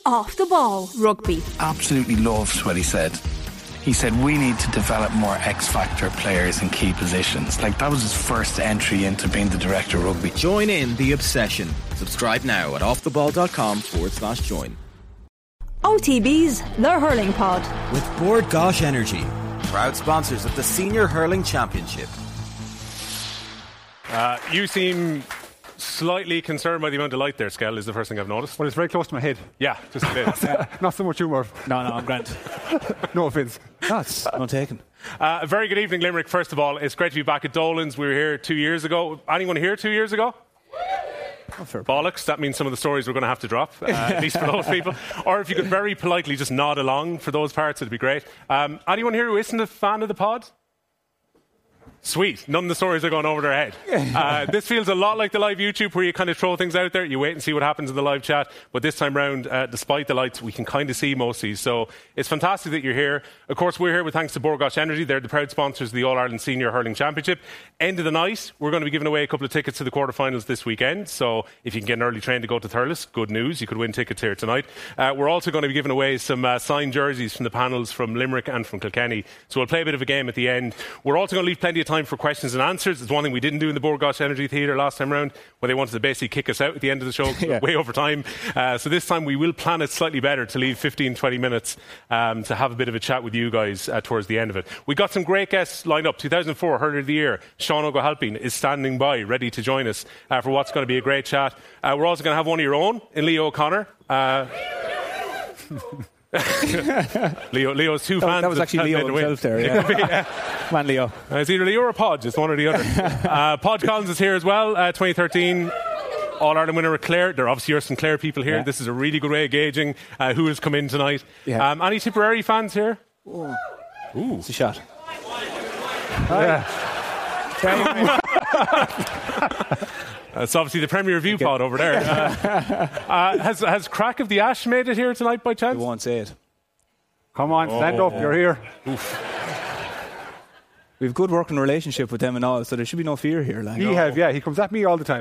Off the Ball Rugby. Absolutely loved what he said. He said we need to develop more X-factor players in key positions. Like, that was his first entry into being the director of rugby. Join in the obsession. Subscribe now at offtheball.com/join. OTB's The Hurling Pod. With Bord Gosh Energy, proud sponsors of the Senior Hurling Championship. You seem slightly concerned by the amount of light there, Skell, is the first thing I've noticed. Well, it's very close to my head. Yeah, just a bit. Not so much humour. No, I'm grand. No offence. No, it's not taken. A very good evening, Limerick. First of all, it's great to be back at Dolan's. We were here 2 years ago. Anyone here 2 years ago? Bollocks. That means some of the stories we're going to have to drop, at least for those people. Or if you could very politely just nod along for those parts, it'd be great. Anyone here who isn't a fan of the pod? Sweet. None of the stories are going over their head. This feels a lot like the live YouTube where you kind of throw things out there, you wait and see what happens in the live chat. But this time round, despite the lights, we can kind of see most of these. So it's fantastic that you're here. Of course, we're here with thanks to Bord Gosh Energy. They're the proud sponsors of the All-Ireland Senior Hurling Championship. End of the night, we're going to be giving away a couple of tickets to the quarterfinals this weekend. So if you can get an early train to go to Thurles, good news. You could win tickets here tonight. We're also going to be giving away some signed jerseys from the panels from Limerick and from Kilkenny. So we'll play a bit of a game at the end. We're also going to leave plenty of time for questions and answers. It's one thing we didn't do in the Bord Gosh Energy Theatre last time round, where they wanted to basically kick us out at the end of the show, way over time. So this time we will plan it slightly better to leave 15-20 minutes to have a bit of a chat with you guys towards the end of it. We got some great guests lined up. 2004 Hurler of the Year, Sean O'Halpin, is standing by, ready to join us for what's going to be a great chat. We're also going to have one of your own, in Leo O'Connor. Leo's two fans. That was actually Leo himself there. Yeah. Man, Leo. It's either Leo or Podge. It's one or the other. Podge Collins is here as well. 2013 All-Ireland winner with Clare. There are obviously your St Clair people here. Yeah. This is a really good way of gauging who has come in tonight. Yeah. Any Tipperary fans here? Ooh. It's a shot. It's obviously the Premier View pod over there. Has Crack of the Ash made it here tonight by chance? You won't say it. Come on, stand up, you're here. Oof. We've a good working relationship with them and all, so there should be no fear here. Like. He comes at me all the time.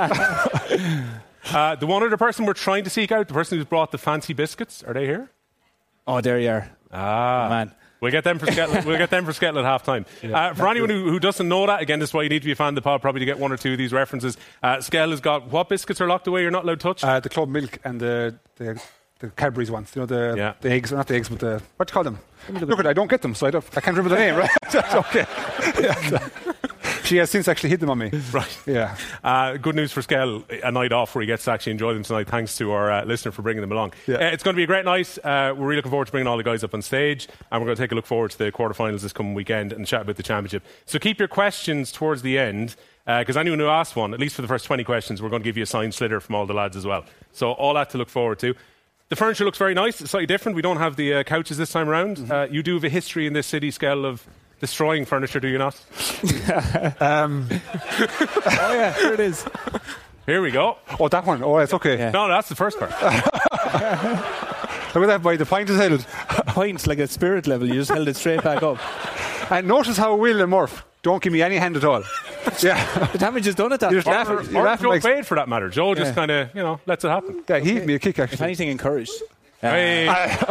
The one other person we're trying to seek out, the person who's brought the fancy biscuits, are they here? Oh, there you are. Man. We'll get them for Skettle at half-time. For anyone who doesn't know that, again, this is why you need to be a fan of the pod, probably to get one or two of these references. Skell has got what biscuits are locked away you're not allowed to touch? The Club Milk and the Cadbury's ones. You know, the eggs, or not the eggs, but the, what do you call them? Look at it, I don't get them, so I can't remember the name, right? That's okay. Yeah. She has since actually hid them on me. Right. Yeah. Good news for Skell, a night off where he gets to actually enjoy them tonight, thanks to our listener for bringing them along. Yeah. It's going to be a great night. We're really looking forward to bringing all the guys up on stage, and we're going to take a look forward to the quarterfinals this coming weekend and chat about the championship. So keep your questions towards the end, because anyone who asks one, at least for the first 20 questions, we're going to give you a signed slitter from all the lads as well. So all that to look forward to. The furniture looks very nice. It's slightly different. We don't have the couches this time around. Mm-hmm. You do have a history in this city, Skell, of destroying furniture, do you not? Oh yeah, here it is. Here we go. Oh, that one. Oh, it's okay. Yeah. No, that's the first part. Look at that, boy. The pint is held. Pint's like a spirit level. You just held it straight back up. And notice how Will and Murph don't give me any hand at all. Yeah. The damage is done at that. You're laughing. Joe like Bade for that matter. Joe just kind of, lets it happen. Yeah, he gave me a kick actually. If anything, encouraged. Hey.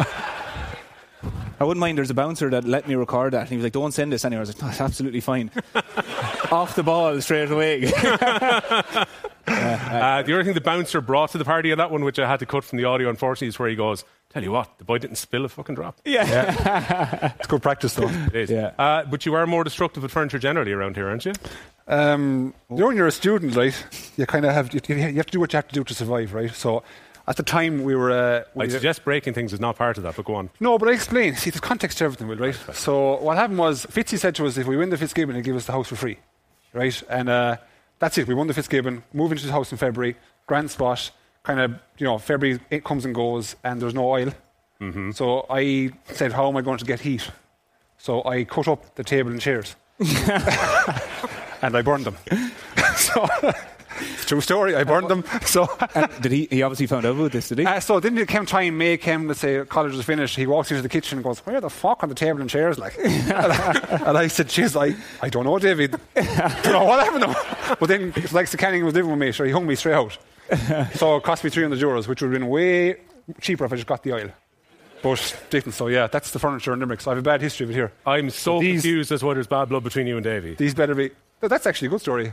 I wouldn't mind. There's a bouncer that let me record that, and he was like, "Don't send this anywhere." I was like, "No, it's absolutely fine." Off the ball straight away. The other thing the bouncer brought to the party on that one, which I had to cut from the audio, unfortunately, is where he goes, "Tell you what, the boy didn't spill a fucking drop." Yeah. It's good practice though. It is. Yeah. But you are more destructive with furniture generally around here, aren't you? When you're a student, right, you kind of have you have to do what you have to do to survive, right? So at the time we were... I suggest breaking things is not part of that, but go on. No, but I explain. See, there's context to everything, Will, right? So what happened was, Fitzy said to us, if we win the Fitzgibbon, he'll give us the house for free, right? And that's it. We won the Fitzgibbon, moved into the house in February, grand spot, kind of, February it comes and goes, and there's no oil. Mm-hmm. So I said, how am I going to get heat? So I cut up the table and chairs. And I burned them. So... It's a true story. I burned them. So, did he obviously found out about this? Did he? So didn't it come time make him? Let's say college was finished. He walks into the kitchen and goes, "Where the fuck are the table and chairs?" Like, and I said, "Jeez, I don't know, David. Don't know what happened to him." But then, it's like Sir Canning was living with me, so he hung me straight out. So it cost me €300, which would have been way cheaper if I just got the aisle. But didn't, so yeah, that's the furniture in Limerick. So I have a bad history of it here. I'm so confused as to why there's bad blood between you and Davy. These better be... That's actually a good story.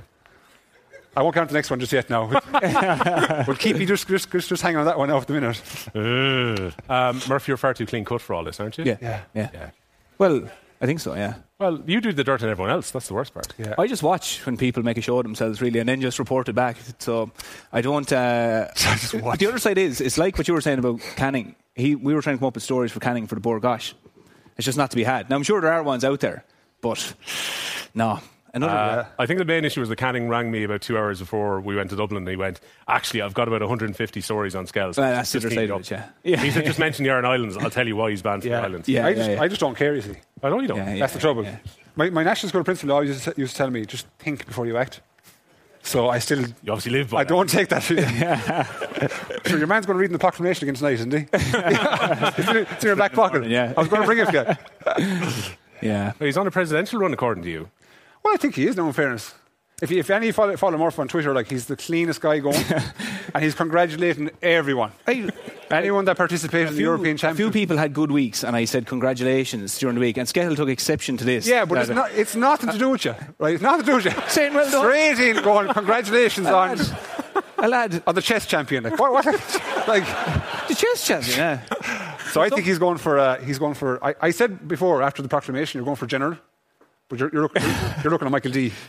I won't count the next one just yet now. We'll keep you just hang on that one off the minute. Murphy, you're far too clean cut for all this, aren't you? Yeah. Well, I think so, yeah. Well, you do the dirt on everyone else. That's the worst part. Yeah. I just watch when people make a show of themselves, really, and then just report it back. So I don't... just watch. The other side is, it's like what you were saying about Canning. We were trying to come up with stories for Canning for the Bord Gosh. It's just not to be had. Now, I'm sure there are ones out there, but no. I think the main issue was that Canning rang me about 2 hours before we went to Dublin, and he went, actually, I've got about 150 stories on Skells. That's the other side of it, yeah. He said, just mention the Aran Islands. I'll tell you why he's banned from the islands. I just don't care, you see. I know you don't. That's the trouble. Yeah. My national school principal always used to tell me, just think before you act. So I still... You obviously live by I don't take that. Sure, your man's going to read in the proclamation again tonight, isn't he? It's in your back pocket. Yeah. I was going to bring it for you. Yeah. He's on a presidential run, according to you. Well, I think he is, now, in fairness. If any follow Murph on Twitter, like, he's the cleanest guy going, and he's congratulating everyone. Anyone that participated in the European Championship. A few people had good weeks, and I said congratulations during the week, and Skehill took exception to this. Yeah, but it's nothing to do with you, right? It's nothing to do with you. Saying well done. Straight in, going congratulations on the chess champion. Like, what? Like the chess champion. Yeah. So I think he's going for. I said before, after the proclamation, you're going for general. But you're looking at Michael D.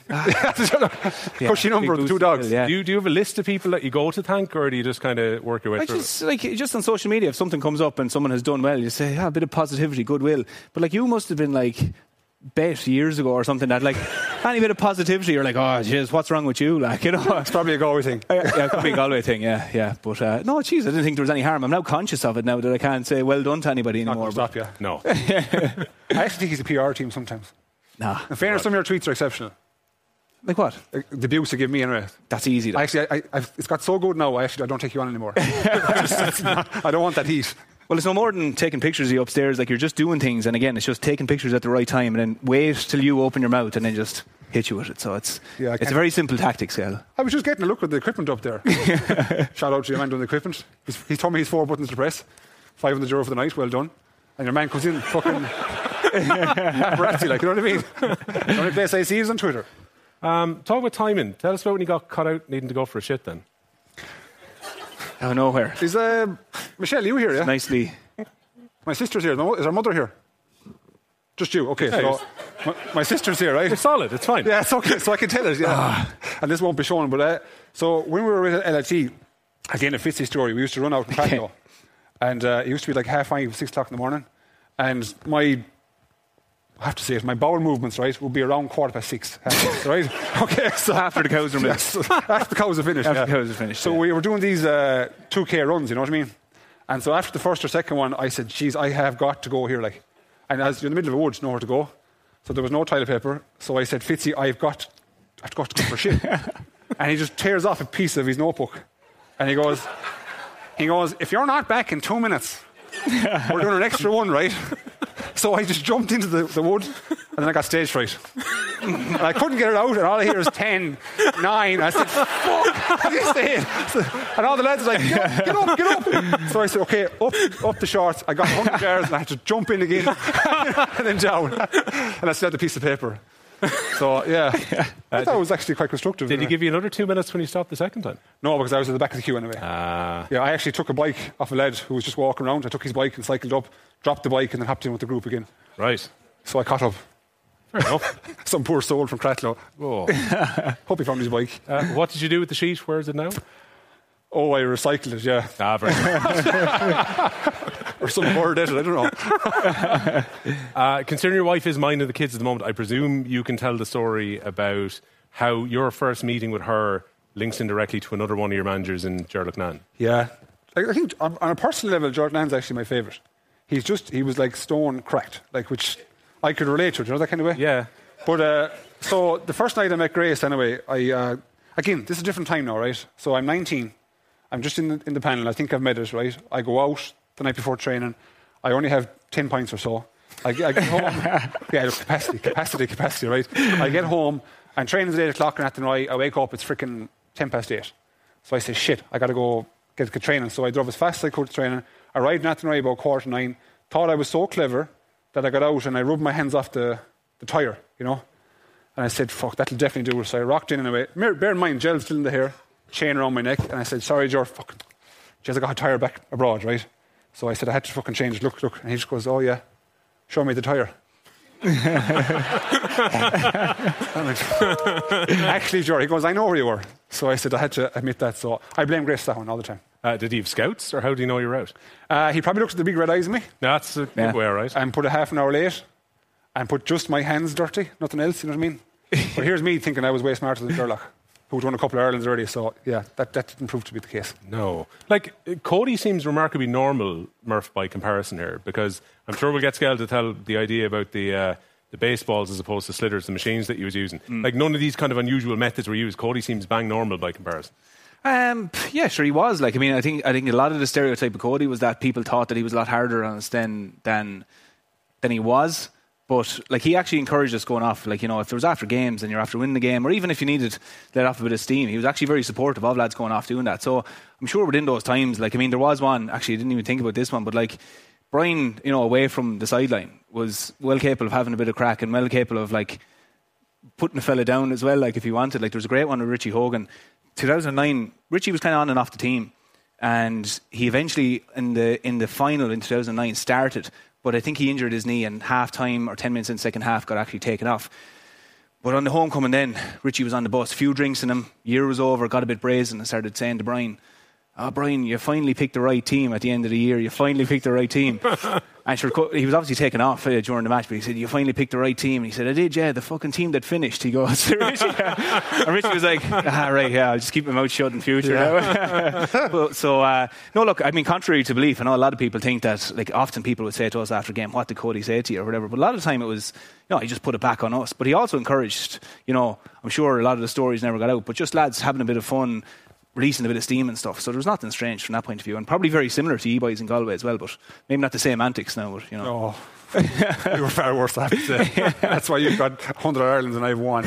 Cushy number of the two dogs. Yeah. Do you have a list of people that you go to thank, or do you just kind of work your way through it? Just on social media, if something comes up and someone has done well, you say, a bit of positivity, goodwill. But like, you must have been like bet years ago or something that, like, any bit of positivity, you're like, oh jeez, what's wrong with you? Like, you know, it's probably a Galway thing. Yeah, it could be a Galway thing. Yeah. But no, jeez, I didn't think there was any harm. I'm now conscious of it now that I can't say well done to anybody anymore. Stop you. No. I actually think he's a PR team sometimes. Nah. In fairness, some of your tweets are exceptional. Like what? The abuse they give me anyway. That's easy though. Actually, it's got so good now, I don't take you on anymore. I don't want that heat. Well, it's no more than taking pictures of you upstairs. Like, you're just doing things, and again, it's just taking pictures at the right time, and then wait till you open your mouth, and then just hit you with it. So it's a very simple tactic, Skehill. I was just getting a look at the equipment up there. Shout out to your man doing the equipment. He told me he's 4 buttons to press. €500 for the night. Well done. And your man comes in fucking paparazzi, like, you know what I mean? The only place I see is on Twitter. Talk about timing. Tell us about when you got caught out needing to go for a shit then. Out of nowhere. Is Michelle, you here, yeah? Nicely. My sister's here. No, is our mother here? Just you. Okay, so my sister's here, right? It's solid. It's fine. Yeah, it's okay. So I can tell it, yeah. And this won't be shown, but so when we were with LLT, again, a Fitzy story, we used to run out in Cratloe. And it used to be like 5:30, 6 o'clock in the morning. And I have to say it, my bowel movements, right, would be around 6:15, right? Okay, so after the cows are finished. After the cows are finished. After the cows are finished. So we were doing these 2K runs, you know what I mean? And so after the first or second one, I said, geez, I have got to go here, like. And as you're in the middle of the woods, nowhere to go. So there was no toilet paper. So I said, Fitzy, I have got to go for shit. And he just tears off a piece of his notebook. And he goes, if you're not back in 2 minutes, we're doing an extra one, right? So I just jumped into the wood, and then I got stage fright. And I couldn't get it out, and all I hear is 10, 9. I said, fuck, how do you stay in? And all the lads were like, get up. So I said, okay, up the shorts. I got 100 yards, and I had to jump in again, and then down. And I still had the piece of paper. So, yeah. I thought it was actually quite constructive. Did he give you another 2 minutes when you stopped the second time? No, because I was at the back of the queue anyway. Yeah, I actually took a bike off a lad who was just walking around. I took his bike and cycled up, dropped the bike, and then hopped in with the group again. Right. So I caught up. Fair enough. Some poor soul from Cratloe. Oh. Hope he found his bike. What did you do with the sheet? Where is it now? Oh, I recycled it, yeah. Very or some word at it, I don't know. Considering your wife is minding the kids at the moment, I presume you can tell the story about how your first meeting with her links indirectly to another one of your managers in Gerald Nan. Yeah. I think on a personal level, Gerald Nan's actually my favourite. He was like stone cracked, like, which I could relate to, you know, that kind of way? Yeah. But, so the first night I met Grace anyway, again, this is a different time now, right? So I'm 19. I'm just in the panel. I think I've made it, right? I go out the night before training. I only have 10 pints or so. I get home. Yeah, capacity, right? I get home, and training's at 8 o'clock, and at the night, I wake up, it's freaking 8:10. So I say, shit, I got to go get training. So I drove as fast as I could to training. I arrived in Athenry about 9:15. Thought I was so clever that I got out and I rubbed my hands off the tyre, you know. And I said, fuck, that'll definitely do it. So I rocked in anyway. Bear in mind, gel's still in the hair, chain around my neck. And I said, sorry, Joe, fucking... Jeez, I got a tyre back abroad, right? So I said, I had to fucking change it. Look. And he just goes, oh, yeah, show me the tyre. Actually, Joe, he goes, I know where you were. So I said, I had to admit that. So I blame Grace for that one all the time. Did he have scouts, or how do you know you're out? He probably looked at the big red eyes at me. That's a good way, right? And put a half an hour late. And put just my hands dirty, nothing else, you know what I mean? But here's me thinking I was way smarter than Gerlach, who'd won a couple of Irelands already. So, yeah, that didn't prove to be the case. No. Like, Cody seems remarkably normal, Murph, by comparison here, because I'm sure we'll get Skell to tell the idea about the baseballs as opposed to slitters, the machines that he was using. Like, none of these kind of unusual methods were used. Cody seems bang normal by comparison. Yeah, sure, he was. Like, I mean, I think a lot of the stereotype of Cody was that people thought that he was a lot harder on us than he was. But like, he actually encouraged us going off. Like, you know, if there was after games and you're after winning the game, or even if you needed to let off a bit of steam, he was actually very supportive of lads going off doing that. So I'm sure within those times, like, I mean, there was one, actually I didn't even think about this one, but like, Brian, you know, away from the sideline was well capable of having a bit of crack and well capable of like putting a fella down as well, like if he wanted. Like, there was a great one with Richie Hogan. 2009, Richie was kind of on and off the team, and he eventually in the final in 2009 started. But I think he injured his knee, and half time or 10 minutes in the second half got actually taken off. But on the homecoming then, Richie was on the bus, a few drinks in him, year was over, got a bit brazen and started saying to Brian, Brian, you finally picked the right team at the end of the year. You finally picked the right team. And sure, he was obviously taken off during the match, but he said, you finally picked the right team. And he said, I did, yeah, the fucking team that finished. He goes, Richie, and Richie was like, right, yeah, I'll just keep my mouth shut in future. Yeah. No, look, I mean, contrary to belief, I know a lot of people think that, like, often people would say to us after a game, what did Cody say to you or whatever, but a lot of the time it was, you know, he just put it back on us. But he also encouraged, you know, I'm sure a lot of the stories never got out, but just lads having a bit of fun, releasing a bit of steam and stuff. So there was nothing strange from that point of view, and probably very similar to E-Boys in Galway as well, but maybe not the same antics now, but, you know. Oh, you were far worse, I have to say. That's why you've got 100 Irelands and I've one.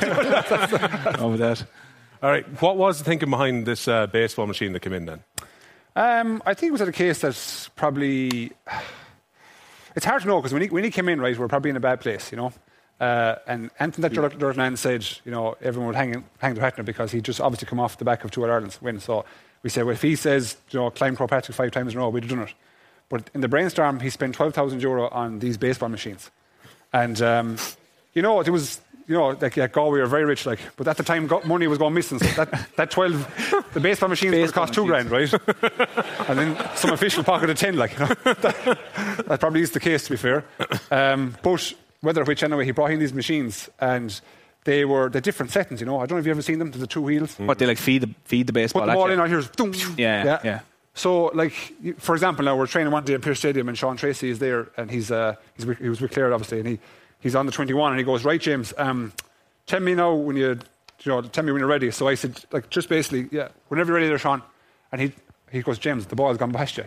Over that. All right, what was the thinking behind this baseball machine that came in then? I think it was a case that's probably... It's hard to know, because when he came in, right, we were probably in a bad place, you know. And anything that Jordan said, you know, everyone would hang their hat on it, because he just obviously come off the back of 2 Ireland's win. So we said, well, if he says, you know, climb Croagh Patrick 5 times in a row, we'd have done it. But in the brainstorm, he spent €12,000 on these baseball machines. And, you know, it was, you know, like Galway are very rich, like, but at the time, money was going missing. So that 12, the baseball machines would cost $2,000, right? And then some official pocketed 10, like, you know. That probably is the case, to be fair. But whether which, anyway, he brought in these machines, and they're different settings, you know. I don't know if you've ever seen them. There's the 2 wheels. What, they like feed the baseball? Put them all in, here's boom. Yeah. So, like, for example, now we're training one day at Pearse Stadium, and Sean Tracy is there, and he was with Clare, obviously, and he's on the 21, and he goes, right, James, tell me now when tell me when you're ready. So I said, like, just basically, yeah, whenever you're ready there, Sean. And he goes, James, the ball's gone past you.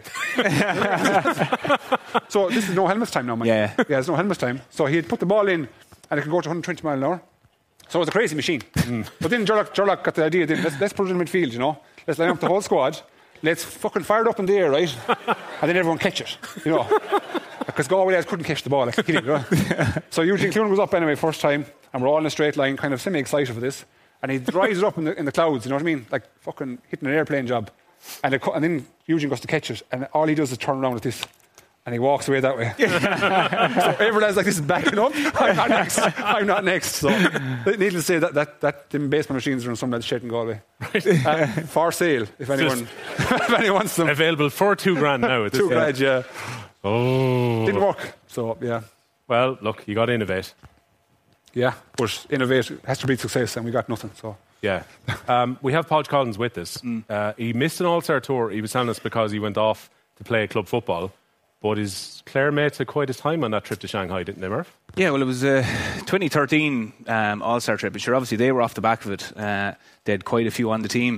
So this is no helmets time now, man. Yeah, it's no helmets time. So he had put the ball in, and it could go to 120 miles an hour. So it was a crazy machine. But then Gerlach got the idea, let's put it in midfield, you know. Let's line up the whole squad. Let's fucking fire it up in the air, right? And then everyone catch it, you know. Because Galway lads couldn't catch the ball, like, you know? So Eugene Clune was up anyway, first time, and we're all in a straight line, kind of semi-excited for this. And he rises up in the clouds, you know what I mean? Like fucking hitting an airplane job. And then Eugene goes to catch it, and all he does is turn around with this. And he walks away that way. So everyone's like, this is backing up. I'm not next. So, needless to say, that them baseball machines are in some lads' shed in Galway. For sale, if anyone wants them. Available for $2,000 now. $2,000, yeah. Oh. Didn't work. So, yeah. Well, look, you got to innovate. Yeah, but innovate has to be success, and we got nothing. So. Yeah. We have Podge Collins with us. He missed an All-Star tour, he was telling us, because he went off to play club football. But his Clare mates had quite his time on that trip to Shanghai, didn't they, Murph? Yeah, well, it was a 2013 All-Star trip. But sure, obviously they were off the back of it. They had quite a few on the team.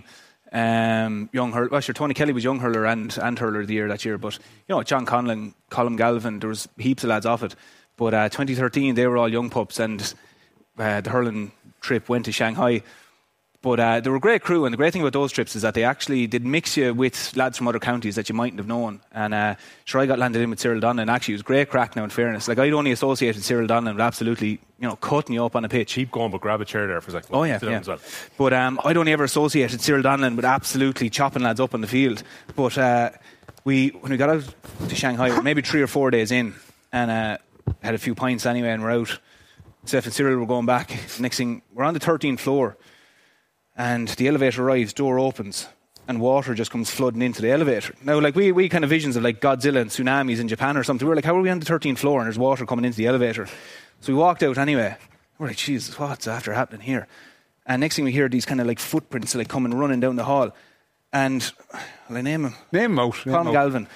Tony Kelly was young hurler and hurler of the year that year. But, you know, John Conlon, Colm Galvin, there was heaps of lads off it. But 2013, they were all young pups, and the hurling trip went to Shanghai. But they were a great crew, and the great thing about those trips is that they actually did mix you with lads from other counties that you mightn't have known. And sure, I got landed in with Cyril Donlan. Actually, it was great crack now, in fairness. Like, I'd only associated Cyril Donlan with absolutely, cutting you up on a pitch. Keep going, but grab a chair there for a second. Oh, yeah. As well. But I'd only ever associated Cyril Donlan with absolutely chopping lads up on the field. But when we got out to Shanghai, we were maybe 3 or 4 days in, and had a few pints anyway, and we're out. Seth and Cyril were going back. Next thing, we're on the 13th floor. And the elevator arrives, door opens, and water just comes flooding into the elevator. Now, like, we kind of visions of like Godzilla and tsunamis in Japan or something. We were like, how are we on the 13th floor and there's water coming into the elevator? So we walked out anyway. We're like, Jesus, what's after happening here? And next thing we hear these kind of like footprints like coming running down the hall. And will I name him? Name him out. Colm Galvin.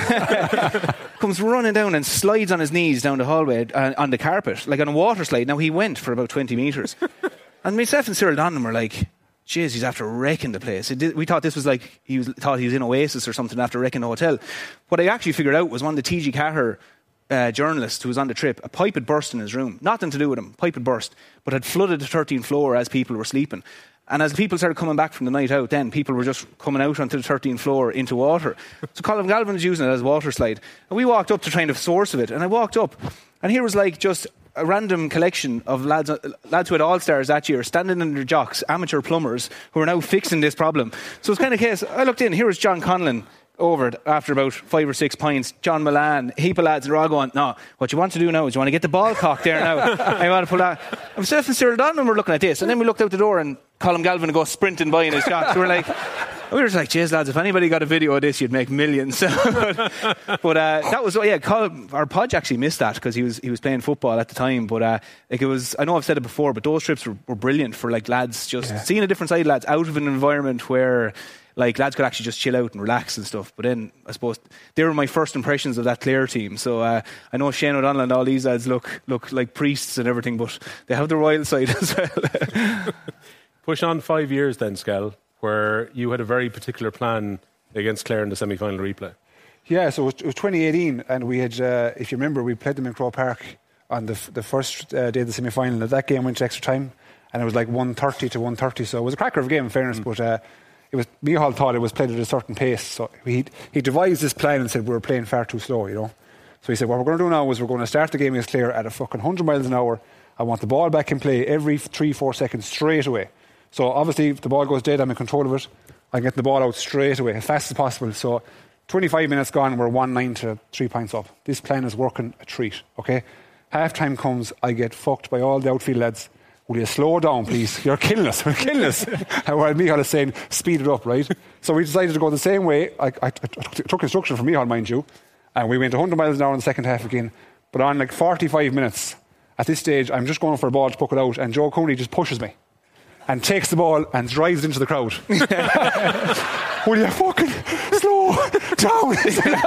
Comes running down and slides on his knees down the hallway on the carpet, like on a water slide. Now, he went for about 20 metres. And myself and Cyril Donlan were like, jeez, he's after wrecking the place. We thought this was like, thought he was in Oasis or something after wrecking the hotel. What I actually figured out was one of the TG Cahir journalists who was on the trip, a pipe had burst in his room. Nothing to do with him. Pipe had burst, but had flooded the 13th floor as people were sleeping. And as people started coming back from the night out, then people were just coming out onto the 13th floor into water. So Colm Galvin was using it as a water slide. And we walked up to try and the source of it. And I walked up, and here was like just a random collection of lads who had all-stars that year, standing in their jocks, amateur plumbers, who are now fixing this problem. So it's kind of a case, I looked in, here was John Conlon over it after about 5 or 6 pints, John Milan, a heap of lads, and they're all going, no, what you want to do now is you want to get the ball cocked there now. I want to pull that. And myself and Cyril Donlan were looking at this, and then we looked out the door and Colm Galvin would go sprinting by in his jocks. We were just like, jeez, lads, if anybody got a video of this, you'd make millions. But that was, our Podge actually missed that because he was playing football at the time. But it was, I know I've said it before, but those trips were brilliant for like lads just seeing a different side of lads out of an environment where like lads could actually just chill out and relax and stuff. But then I suppose they were my first impressions of that Clare team. So I know Shane O'Donnell and all these lads look like priests and everything, but they have their wild side as well. Push on 5 years then, Skell, where you had a very particular plan against Clare in the semi-final replay. Yeah, so it was 2018, and we had, if you remember, we played them in Croke Park on the first day of the semi-final. That game went to extra time, and it was like 130 to 130, so it was a cracker of a game in fairness, but it was, Micheál thought it was played at a certain pace, so he devised this plan and said we were playing far too slow, So he said, what we're going to do now is we're going to start the game against Clare at a fucking 100 miles an hour. I want the ball back in play every 3-4 seconds straight away. So obviously if the ball goes dead, I'm in control of it. I can get the ball out straight away as fast as possible. So 25 minutes gone, we're 1-9 to 3 points up. This plan is working a treat, okay? Half time comes, I get fucked by all the outfield lads. Will you slow down, please? You're killing us. We're killing us. And while Micheál is saying, speed it up, right? So we decided to go the same way. I took instruction from Micheál, mind you, and we went 100 miles an hour in the second half again. But on like 45 minutes, at this stage, I'm just going for a ball to puck it out, and Joe Cooney just pushes me and takes the ball and drives into the crowd. Will you fucking slow down?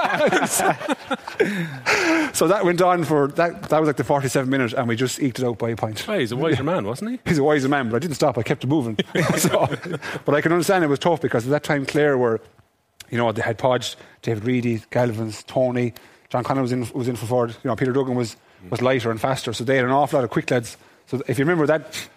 So that went on for, that was like the 47 minutes, and we just eked it out by a point. Hey, he's a wiser man, wasn't he? He's a wiser man, but I didn't stop, I kept it moving. But I can understand it was tough because at that time Clare were, they had Podge, David Reedy, Galvins, Tony, John Conlon was in for forward. Peter Duggan was lighter and faster, so they had an awful lot of quick lads. So if you remember that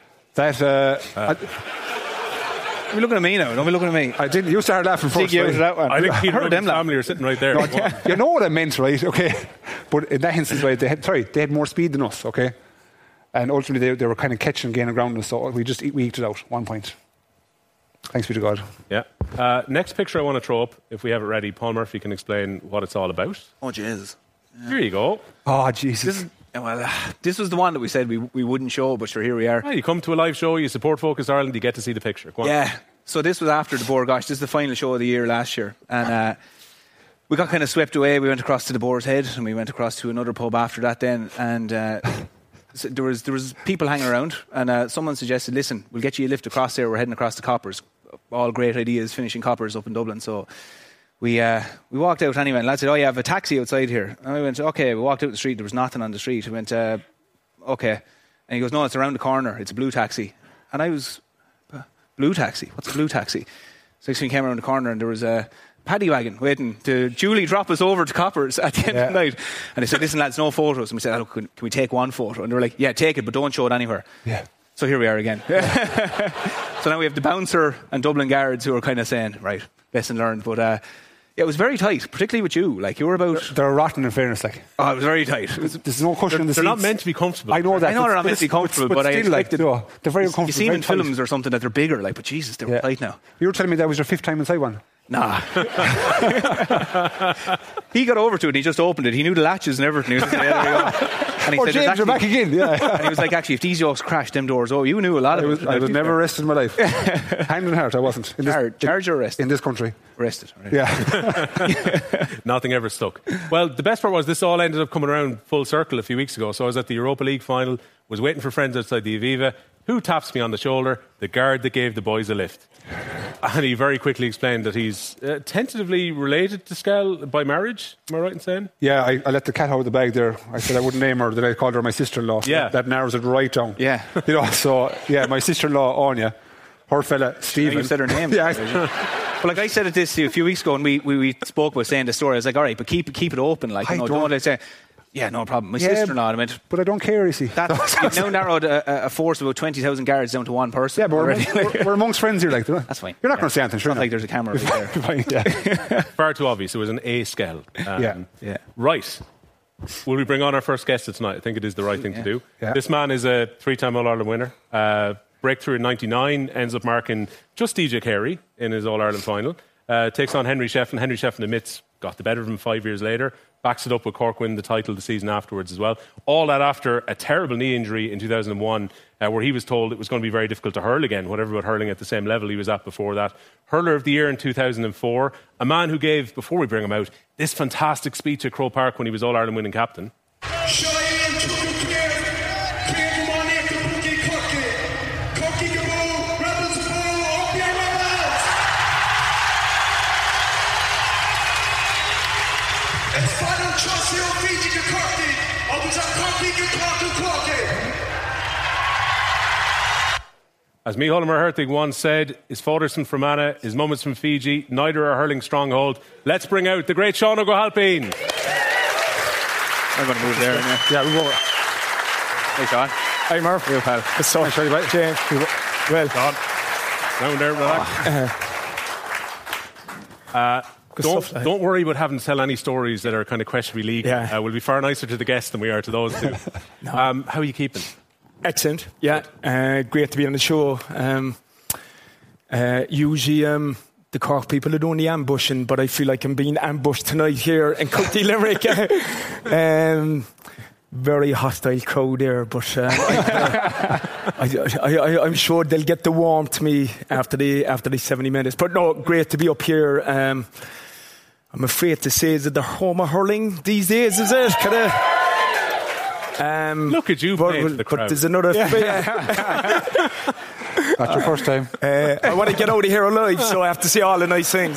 Are we looking at me now? Don't be looking at me. I didn't. You started laughing first. Right? That one. I think Peter and family are sitting right there. No, you know what I meant, right? Okay, but in that instance, right, they had more speed than us. Okay, and ultimately they were kind of catching, gaining ground, and so we eked it out 1 point. Thanks be to God. Yeah. Next picture I want to throw up, if we have it ready. Paul Murphy can explain what it's all about. Oh, Jesus. Yeah. Here you go. Oh, Jesus. This was the one that we said we wouldn't show, but sure, here we are. Yeah, you come to a live show, you support Focus Ireland, you get to see the picture. Go on. Yeah. So this was after the Boar Gosh. This is the final show of the year last year. And we got kind of swept away. We went across to the Boar's Head, and we went across to another pub after that then. And so there was people hanging around, and someone suggested, listen, we'll get you a lift across there. We're heading across to Coppers. All great ideas, finishing Coppers up in Dublin. So we walked out anyway, and lads said, oh, you have a taxi outside here. And we went, okay. We walked out the street. There was nothing on the street. We went, okay. And he goes, no, it's around the corner. It's a blue taxi. And I was, blue taxi? What's a blue taxi? So we came around the corner, and there was a paddy wagon waiting to duly drop us over to Coppers at the end of the night. And they said, listen, lads, no photos. And we said, oh, can we take one photo? And they were like, yeah, take it, but don't show it anywhere. Yeah. So here we are again. So now we have the bouncer and Dublin guards who are kind of saying, right, lesson learned. But it was very tight, particularly with you. Like, you were about... They're rotten, in fairness. Like. Oh, it was very tight. There's no cushion in the seats. They're not meant to be comfortable. I know that. I know they're not meant to be comfortable, but I still, expected... they're very uncomfortable. You see them in films or something that they're bigger, like, but Jesus, they were tight now. You were telling me that was your 5th time inside one. Nah. He got over to it and he just opened it. He knew the latches and everything. He was like, yeah, there we go. And he said, James, you're back again. Yeah. And he was like, actually, if these yokes crashed them doors, you knew a lot of it. I was never arrested in my life. Hand and heart, I wasn't. Charge or arrested? In this country. Arrested. Right. Yeah. Nothing ever stuck. Well, the best part was this all ended up coming around full circle a few weeks ago. So I was at the Europa League final, was waiting for friends outside the Aviva. Who taps me on the shoulder? The guard that gave the boys a lift. And he very quickly explained that he's tentatively related to Skell by marriage. Am I right in saying? Yeah, I let the cat out of the bag there. I said I wouldn't name her, that I called her my sister-in-law. So yeah. That narrows it right down. Yeah. So, yeah, my sister-in-law, Anya, her fella, Stephen. You said her name. Yeah. But like I said it this a few weeks ago, and we spoke about saying the story. I was like, all right, but keep it open. Like, don't say... Yeah, no problem. My sister-in-law, I meant... But I don't care, you see. You've now narrowed a force of about 20,000 guards down to one person. Yeah, but we're amongst friends here, like, that's fine. You're not going to say anything, sure. It's not like there's a camera right there. Yeah. Far too obvious. It was an A Skell. Yeah. Right. Will we bring on our first guest tonight? I think it is the right thing to do. Yeah. This man is a 3-time All-Ireland winner. Breakthrough in 99, ends up marking just DJ Carey in his All-Ireland final. Takes on Henry Shefflin. Henry Shefflin admits got the better of him 5 years later. Backs it up with Cork winning the title the season afterwards as well. All that after a terrible knee injury in 2001 where he was told it was going to be very difficult to hurl again, whatever about hurling at the same level he was at before that. Hurler of the Year in 2004. A man who gave, before we bring him out, this fantastic speech at Croke Park when he was All-Ireland winning captain. As Micheál Marhertig once said, his father's from Fermanagh, his mum is from Fiji, neither are hurling stronghold. Let's bring out the great Sean O'Halpine. I'm going to move there. Yeah, we'll go. Hey, Sean. Hey, Murph. Hey, pal. So, James. Well, Sean. Down there, relax. Don't worry about having to tell any stories that are kind of questionably legal. Yeah. We'll be far nicer to the guests than we are to those two. No. How are you keeping? Excellent. Yeah. Great to be on the show. Usually the Cork people are doing the ambushing, but I feel like I'm being ambushed tonight here in County Limerick. Very hostile crowd there, but I'm sure they'll get the warmth to me after the 70 minutes. But no, great to be up here. I'm afraid to say, is it the home of hurling these days, is it? Look at you playing for the crowd. But there's another... That's your first time. I want to get out of here alive, so I have to say all the nice things.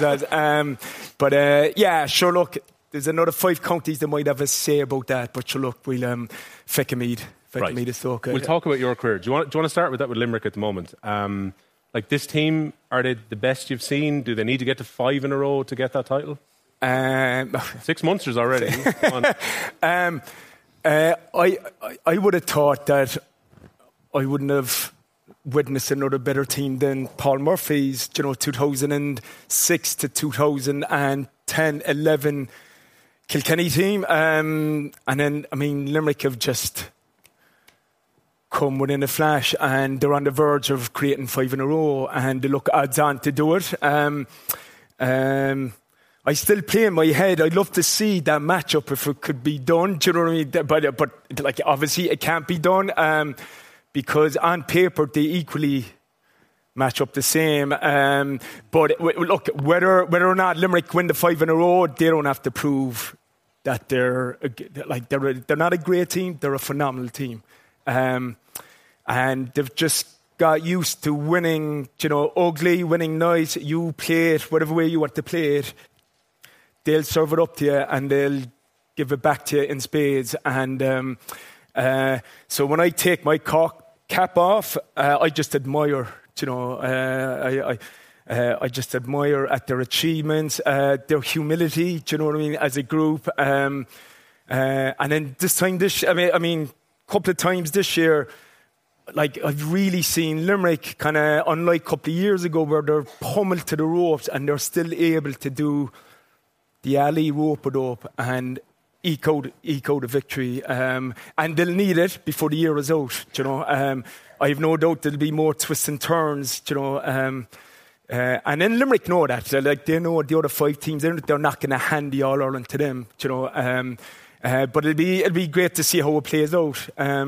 Yeah, sure, look, there's another 5 counties that might have a say about that, but sure, look, we'll Feicimid is so good. We'll talk about your career. Do you want to start with that with Limerick at the moment? Like, this team, are they the best you've seen? Do they need to get to 5 in a row to get that title? 6 Munsters already. I would have thought that I wouldn't have witnessed another better team than Paul Murphy's, 2006 to 2010-11 Kilkenny team. And then, Limerick have just come within a flash and they're on the verge of creating 5 in a row and they look odds on to do it. I still play in my head. I'd love to see that matchup if it could be done. Do you know what I mean? But like, obviously it can't be done because on paper they equally match up the same. But look, whether or not Limerick win the 5 in a row, they don't have to prove that they're not a great team. They're a phenomenal team, and they've just got used to winning. Ugly, winning nice. You play it whatever way you want to play it. They'll serve it up to you and they'll give it back to you in spades. And so when I take my Cork cap off, I just admire. I just admire at their achievements, their humility. Do you know what I mean? As a group, and then this time, couple of times this year, I've really seen Limerick kind of, unlike a couple of years ago, where they're pummeled to the ropes and they're still able to do the alley rope-a-dope and eke out a victory. And they'll need it before the year is out, you know. I have no doubt there'll be more twists and turns, you know. And then Limerick know that. They know the other 5 teams, they're not going to hand the All-Ireland to them, you know. But it'll be great to see how it plays out.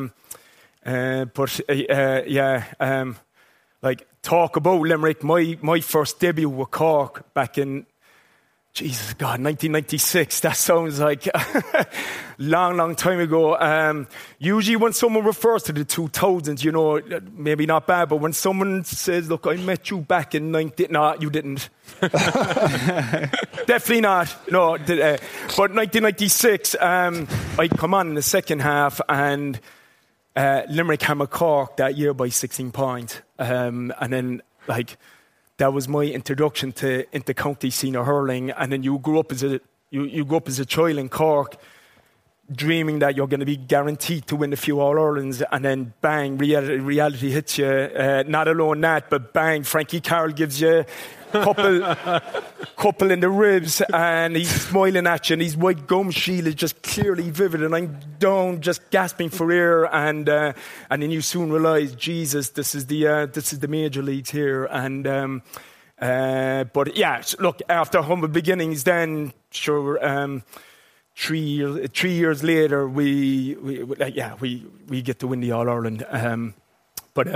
Talk about Limerick. My first debut with Cork back in, Jesus God, 1996. That sounds like a long time ago. Usually when someone refers to the 2000s, you know, maybe not bad, but when someone says, look, I met you back in 19... No, you didn't. Definitely not. No, but 1996, I come on in the second half and Limerick hammered Cork that year by 16 points. And then, that was my introduction to inter-county senior hurling. And then you grew up as a child in Cork, dreaming that you're going to be guaranteed to win a few All-Irelands, and then bang, reality hits you. Not alone that, but bang, Frankie Carroll gives you a couple in the ribs, and he's smiling at you, and his white gum shield is just clearly vivid, and I'm down just gasping for air, and then you soon realise, Jesus, this is the major leagues here, and but yeah, look, after humble beginnings, then sure. 3 years later, we get to win the All Ireland. But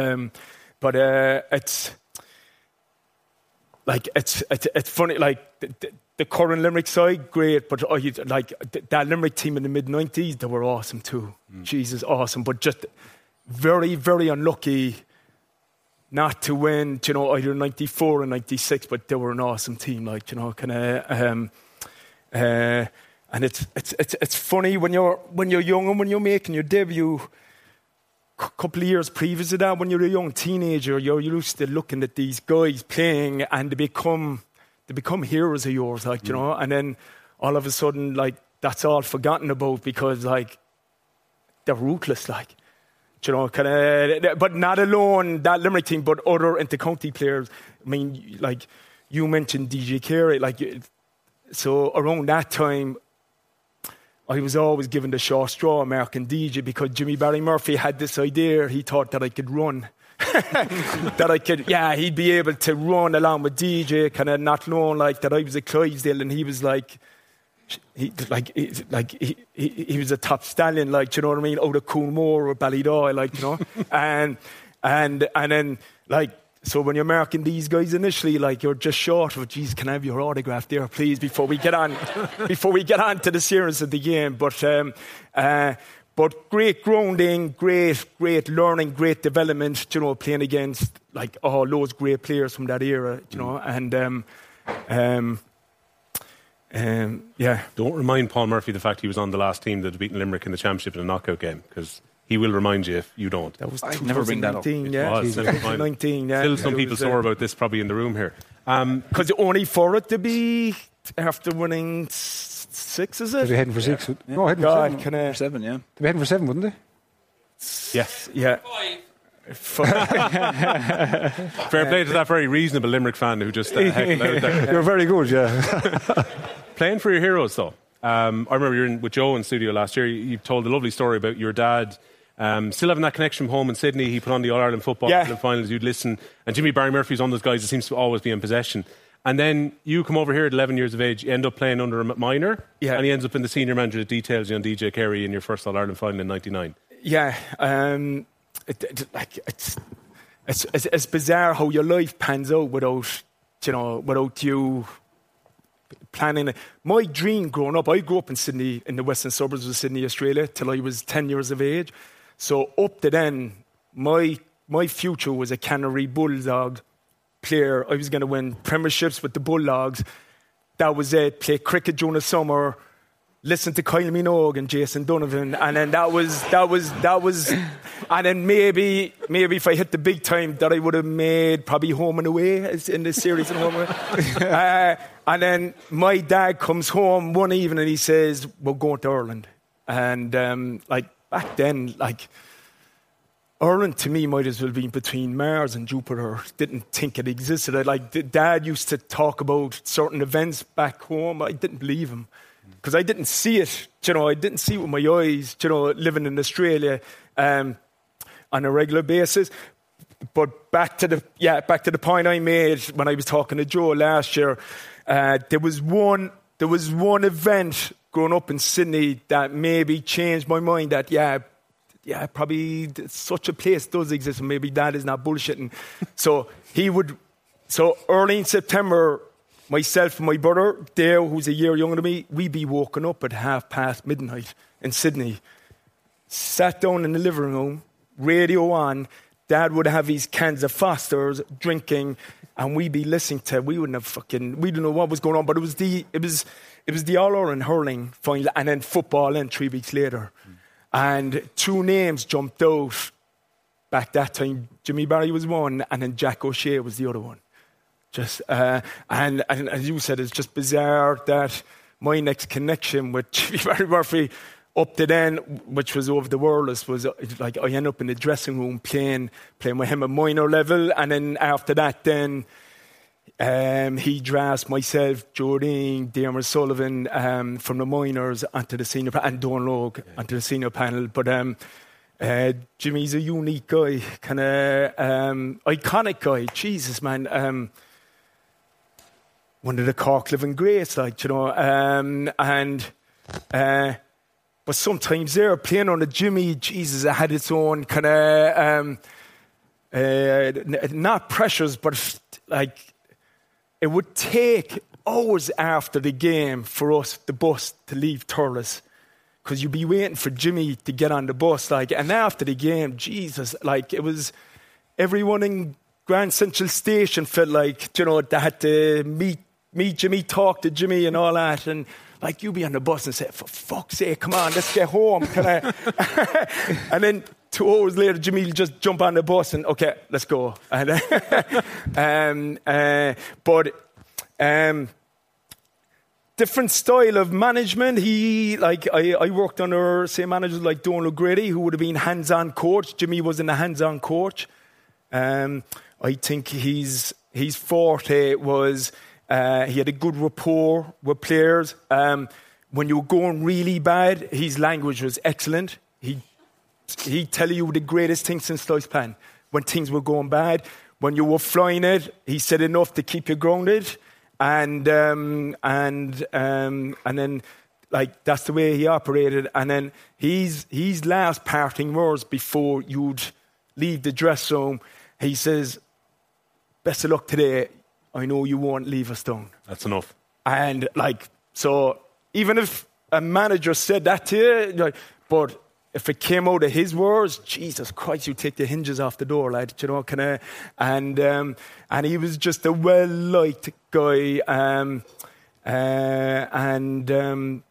it's funny. Like the current Limerick side, great, but that Limerick team in the mid-90s, they were awesome too. Jesus, awesome, but just very, very unlucky not to win. You know, either 94 or 96, but they were an awesome team. Like, you know, kind of. And it's funny when you're young and when you're making your debut. A couple of years previous to that, when you're a young teenager, you're used to looking at these guys playing, and they become heroes of yours, like, you know. And then all of a sudden, like, that's all forgotten about because, like, they're ruthless, like, you know, kind of. But not alone that Limerick team, but other inter-county players. I mean, like you mentioned DJ Carey, like, so around that time, I was always given the short straw, American DJ, because Jimmy Barry Murphy had this idea. He thought that I could run. He'd be able to run along with DJ, kind of not knowing like that I was a Clydesdale, and he was he was a top stallion, like, you know what I mean, out of Coolmore or Ballydoyle, like, you know, and then like. So when you're marking these guys initially, like, you're just short of, geez, can I have your autograph there, please, before we get on to the seriousness of the game. But great grounding, great learning, great development, you know, playing against like all those great players from that era, you know, and yeah. Don't remind Paul Murphy the fact he was on the last team that had beaten Limerick in the championship in a knockout game, because he will remind you if you don't. That was I'd never bring that up. 2019, yeah. Still some people sore about this probably in the room here. Because only for it to be after winning 6, is it? They'd be heading for 6. Yeah. No, heading for 7. 7, yeah. They'd be heading for 7, wouldn't they? Yes. Yeah. 5. Fair play to that very reasonable Limerick fan who just heckled out there. You're very good, yeah. Playing for your heroes, though. I remember you were with Joe in studio last year. You told a lovely story about your dad still having that connection from home in Sydney. He put on the All-Ireland football finals. You'd listen. And Jimmy Barry Murphy's one of those guys that seems to always be in possession. And then you come over here at 11 years of age. You end up playing under a minor. Yeah. And he ends up in the senior manager that details you on DJ Carey in your first All-Ireland final in 99. Yeah. It's bizarre how your life pans out without you planning it. My dream growing up, I grew up in Sydney, in the western suburbs of Sydney, Australia, till I was 10 years of age. So up to then, my future was a Canterbury Bulldog player. I was going to win premierships with the Bulldogs. That was it. Play cricket during the summer, listen to Kyle Minogue and Jason Donovan, and then that was, and then maybe if I hit the big time, that I would have made probably Home and Away in this series. And then my dad comes home one evening and he says, "We're going to Ireland." And like back then, like Ireland, to me, might as well be between Mars and Jupiter. Didn't think it existed. Dad used to talk about certain events back home. I didn't believe him because I didn't see it. I didn't see it with my eyes. Living in Australia on a regular basis. But back to the point I made when I was talking to Joe last year. There was one event growing up in Sydney that maybe changed my mind. That probably such a place does exist, and maybe Dad is not bullshitting. So early in September, myself and my brother, Dale, who's a year younger than me, we'd be woken up at midnight in Sydney. Sat down in the living room, radio on. Dad would have his cans of Foster's, drinking, and we'd be listening to. We didn't know what was going on, but it was the All-Ireland hurling final, and then football. And 3 weeks later. And 2 names jumped out back that time. Jimmy Barry was one, and then Jack O'Shea was the other one. And as you said, it's just bizarre that my next connection with Jimmy Barry Murphy up to then, which was over the Wireless, was like I ended up in the dressing room playing with him at minor level, and then after that, then he drafts myself, Jordine, Dermot Sullivan from the minors onto the senior and Don Logue onto the senior panel. But Jimmy's a unique guy, kind of iconic guy. Jesus, man. One of the Cork living greats, but sometimes there, playing on the Jimmy, Jesus, it had its own kind of not pressures, but it would take hours after the game for us, the bus, to leave Thurles. Because you'd be waiting for Jimmy to get on the bus. And after the game, Jesus, it was everyone in Grand Central Station felt like, they had to meet Jimmy, talk to Jimmy and all that. And you'd be on the bus and say, for fuck's sake, come on, let's get home. And then 2 hours later, Jimmy will just jump on the bus and, okay, let's go. Different style of management. I worked under, say, managers like Donal O'Grady, who would have been hands-on coach. Jimmy wasn't a hands-on coach. I think his forte was he had a good rapport with players. When you were going really bad, his language was excellent. He'd tell you the greatest thing since sliced pan when things were going bad. When you were flying it, he said enough to keep you grounded. And then that's the way he operated. And then his last parting words before you'd leave the dress room, he says, "Best of luck today. I know you won't leave us down." That's enough. And so even if a manager said that to you, but if it came out of his words, Jesus Christ, you take the hinges off the door, lad. And he was just a well-liked guy. And then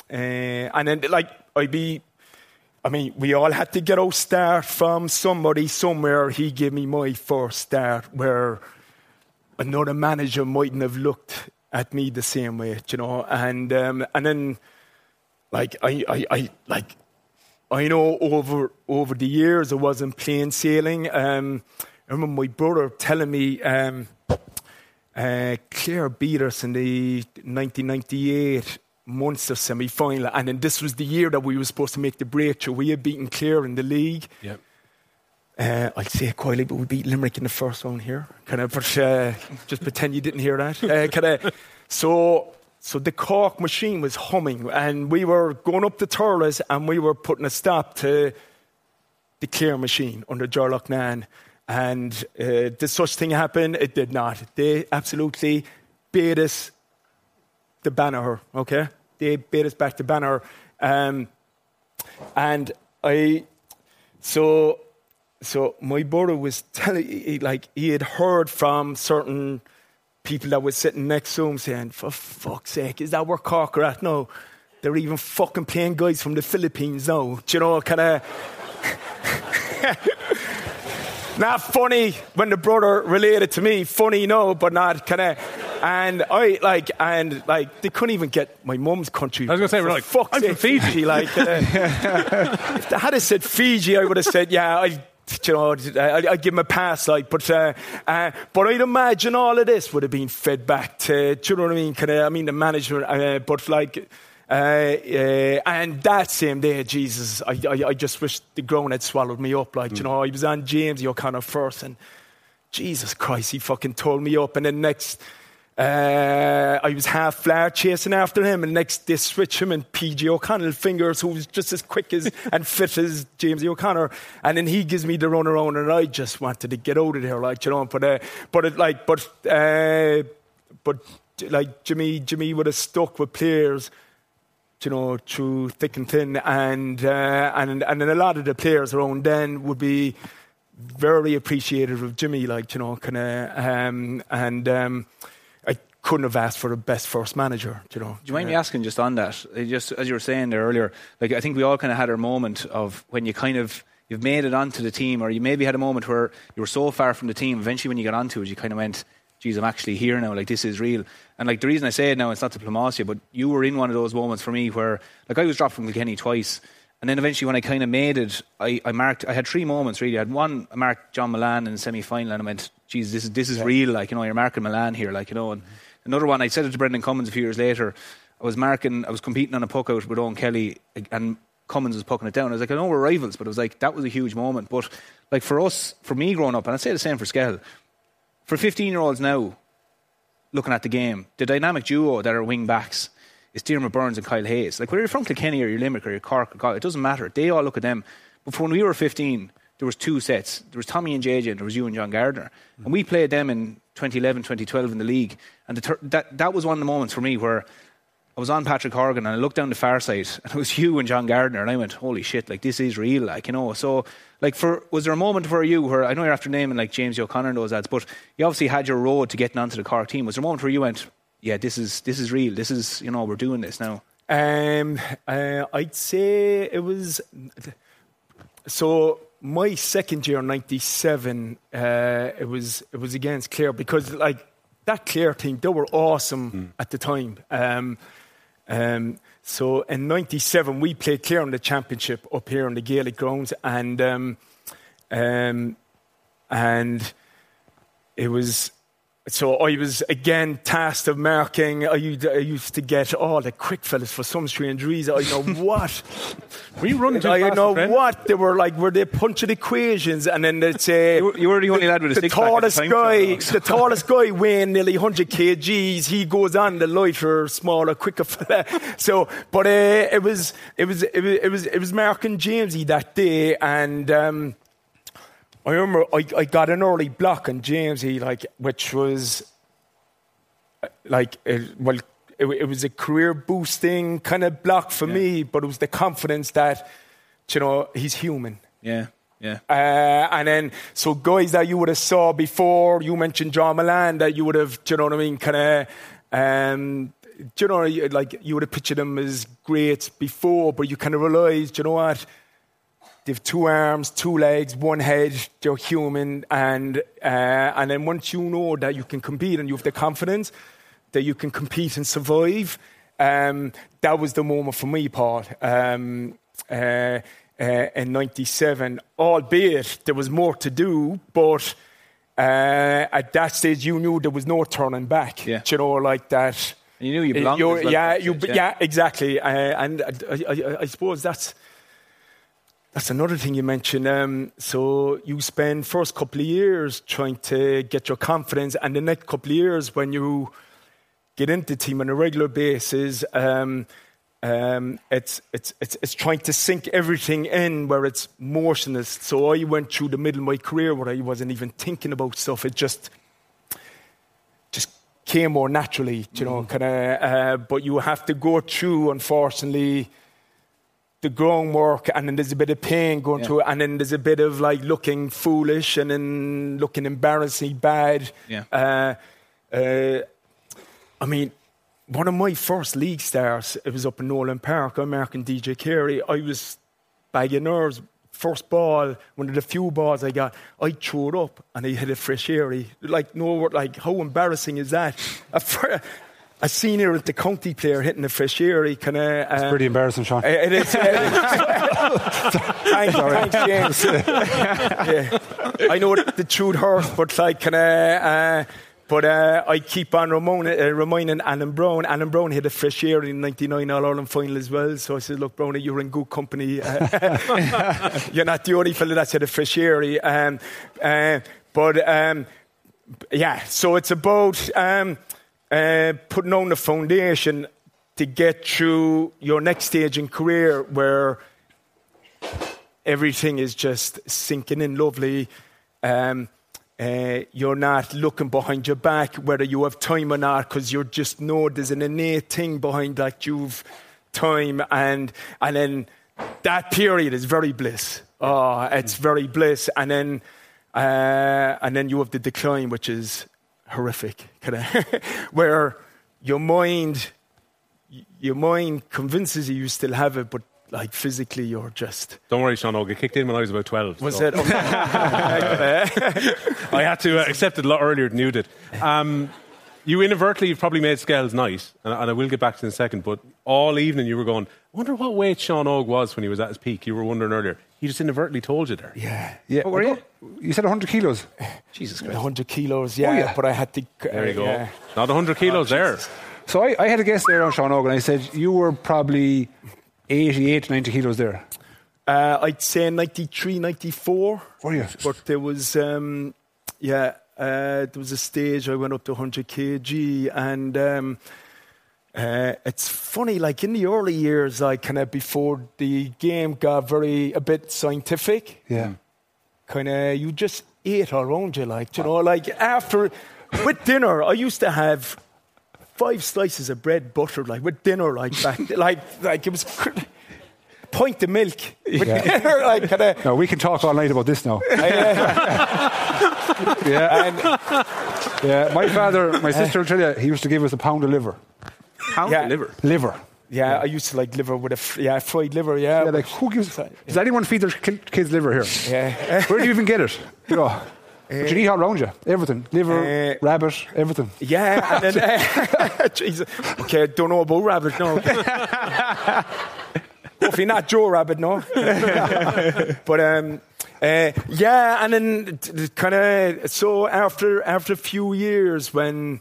we all had to get our start from somebody somewhere. He gave me my first start where another manager mightn't have looked at me the same way, And then, I know over the years it wasn't plain sailing. I remember my brother telling me Clare beat us in the 1998 Munster semi-final, and then this was the year that we were supposed to make the breakthrough. We had beaten Clare in the league. Yep. I'll say it quietly, but we beat Limerick in the first round here. Just pretend you didn't hear that. So the Cork machine was humming, and we were going up to Thurles, and we were putting a stop to the Clare machine under Ger Loughnane. And did such thing happen? It did not. They absolutely beat us to Banagher, okay? They beat us back to Banagher. So my brother was telling, he had heard from certain people that were sitting next to him saying, "For fuck's sake, is that where Cork are at now? They're even fucking playing guys from the Philippines now." Not funny when the brother related to me. Funny, no, but not And they couldn't even get my mum's country. I was going to say, I'm from Fiji. If they had said Fiji, I would have said, yeah, I'd you know, I'd give him a pass, like, but I'd imagine all of this would have been fed back to, do you know what I mean? The management, but like, and that same day, Jesus, I just wish the ground had swallowed me up. Like, you know, I was on James O'Connor first, and Jesus Christ, he fucking told me up. And then next, I was half flare chasing after him, and next they switch him and PJ O'Connell fingers, who was just as quick as and fit as James O'Connor, and then he gives me the run around, and I just wanted to get out of there, like, you know. But Jimmy would have stuck with players, you know, through thick and thin, and then a lot of the players around then would be very appreciative of Jimmy, like, you know, I couldn't have asked for the best first manager, you know. Do you mind me asking just on that? Just as you were saying there earlier, like, I think we all kind of had our moment of when you've made it onto the team, or you maybe had a moment where you were so far from the team. Eventually, when you got onto it, you kind of went, geez, I'm actually here now, like, this is real. And like, the reason I say it now, it's not to diplomacy, but you were in one of those moments for me where, like, I was dropped from Kilkenny twice, and then eventually when I kind of made it, I had 3 moments really. I had one, I marked John Milan in the semi-final, and I went, geez, this is real, like, you know, you're marking Milan here, like, you know. And another one, I said it to Brendan Cummins a few years later, I was competing on a puck out with Owen Kelly, and Cummins was pucking it down. I was like, I know we're rivals, but it was like, that was a huge moment. But like, for me growing up, and I'd say the same for Skehill, for 15-year-olds now, looking at the game, the dynamic duo that are wing backs is Diarmaid Byrnes and Kyle Hayes. Like, whether you're from Kilkenny or you're Limerick or you're Cork or Galway, it doesn't matter. They all look at them. But when we were 15, there was 2 sets. There was Tommy and JJ, and there was you and John Gardner. And we played them in 2011, 2012 in the league. And that was one of the moments for me where I was on Patrick Horgan and I looked down the far side and it was you and John Gardner, and I went, holy shit, like, this is real, like, you know. So, like, was there a moment for you where, I know you're after naming like James O'Connor and those ads, but you obviously had your road to getting onto the Cork team. Was there a moment where you went, yeah, this is real, this is, you know, we're doing this now? I'd say it was, so my second year, 97, it was against Clare, because like, that Clare team, they were awesome at the time. So in 97, we played Clare in the championship up here on the Gaelic grounds, and it was. So I was again tasked of marking. I used to get all the quick fellas for some strange reason. I know what. We run. I know what they were like. Were they punching equations, and then they'd say you were the only lad with a six pack. The tallest guy weighing nearly 100 kgs. He goes on the lighter, smaller, quicker fella. So, but it was marking Jamesy that day, and. I remember I got an early block on Jamesy, like, which was like, it was a career boosting kind of block for me, but it was the confidence that, you know, he's human. Yeah, yeah. And then, so guys that you would have saw before, you mentioned John Milan, that you would have, do you know what I mean, kind of, you know, like, you would have pictured them as greats before, but you kind of realised, you know what, they've 2 arms, 2 legs, 1 head. They're human, and then once you know that you can compete and you have the confidence that you can compete and survive, that was the moment for me, Paul. In 97, albeit there was more to do, but at that stage you knew there was no turning back. Yeah. You know, like that. And you knew you belonged. Yeah, exactly. And I suppose that's another thing you mentioned. So you spend first couple of years trying to get your confidence, and the next couple of years when you get into the team on a regular basis, it's trying to sink everything in where it's motionless. So I went through the middle of my career where I wasn't even thinking about stuff. It just came more naturally, you know, kind of. But you have to go through, unfortunately, the groundwork, and then there's a bit of pain going through it, and then there's a bit of like looking foolish and then looking embarrassingly bad. Yeah. I mean, one of my first league starts, it was up in Nolan Park. I'm marking DJ Carey. I was bagging nerves. First ball, one of the few balls I got, I threw it up and I hit it fresh airy. Like, no, like, how embarrassing is that? a senior at the county player hitting a fresh air. He kind of. It's pretty embarrassing, Sean. It is. Thanks, James. Yeah. I know the truth hurts, but like kind of. But I keep on reminding Alan Brown. Alan Brown hit a fresh air in '99 All-Ireland final as well. So I said, look, Brownie, you're in good company. You're not the only fella that's hit a fresh air. Yeah, so it's about putting on the foundation to get through your next stage in career where everything is just sinking in lovely. You're not looking behind your back whether you have time or not, because you just know there's an innate thing behind that you've time, and then that period is very bliss. Oh, it's very bliss, and then you have the decline, which is horrific, where your mind convinces you still have it, but like physically you're just... Don't worry, Sean, I'll get kicked in when I was about 12. Was so. it? I had to accept it a lot earlier than you did. You inadvertently, you've probably made scales nice, and I will get back to it in a second, but all evening you were going, I wonder what weight Sean Og was when he was at his peak. You were wondering earlier. He just inadvertently told you there. Yeah. What were you? You said 100 kilos. Jesus Christ. 100 kilos, yeah, yeah. but I had to... There you go. Not 100 kilos there. So I had a guess there on Sean Og, and I said you were probably 88, 90 kilos there. I'd say 93, 94. Were you? But there was, there was a stage I went up to 100 kg, and it's funny, like in the early years, like kind of before the game got a bit scientific. Yeah. Kind of, you just ate all around you, like, you know, like with dinner, I used to have 5 slices of bread buttered, like with dinner, like back, like it was pint of milk with dinner, like kind of. No, we can talk all night about this now. My father, my sister will tell you, he used to give us a pound of liver. Pound of liver? Liver. Yeah, I used to like liver with fried liver. Yeah, like who gives? Does anyone feed their kids liver here? Yeah. Where do you even get it? You know, but you eat all around you. Everything, liver, rabbit, everything. Yeah, and then Jesus. Okay, don't know about rabbit, no. Hopefully not Joe Rabbit, no. But and then kind of so after a few years when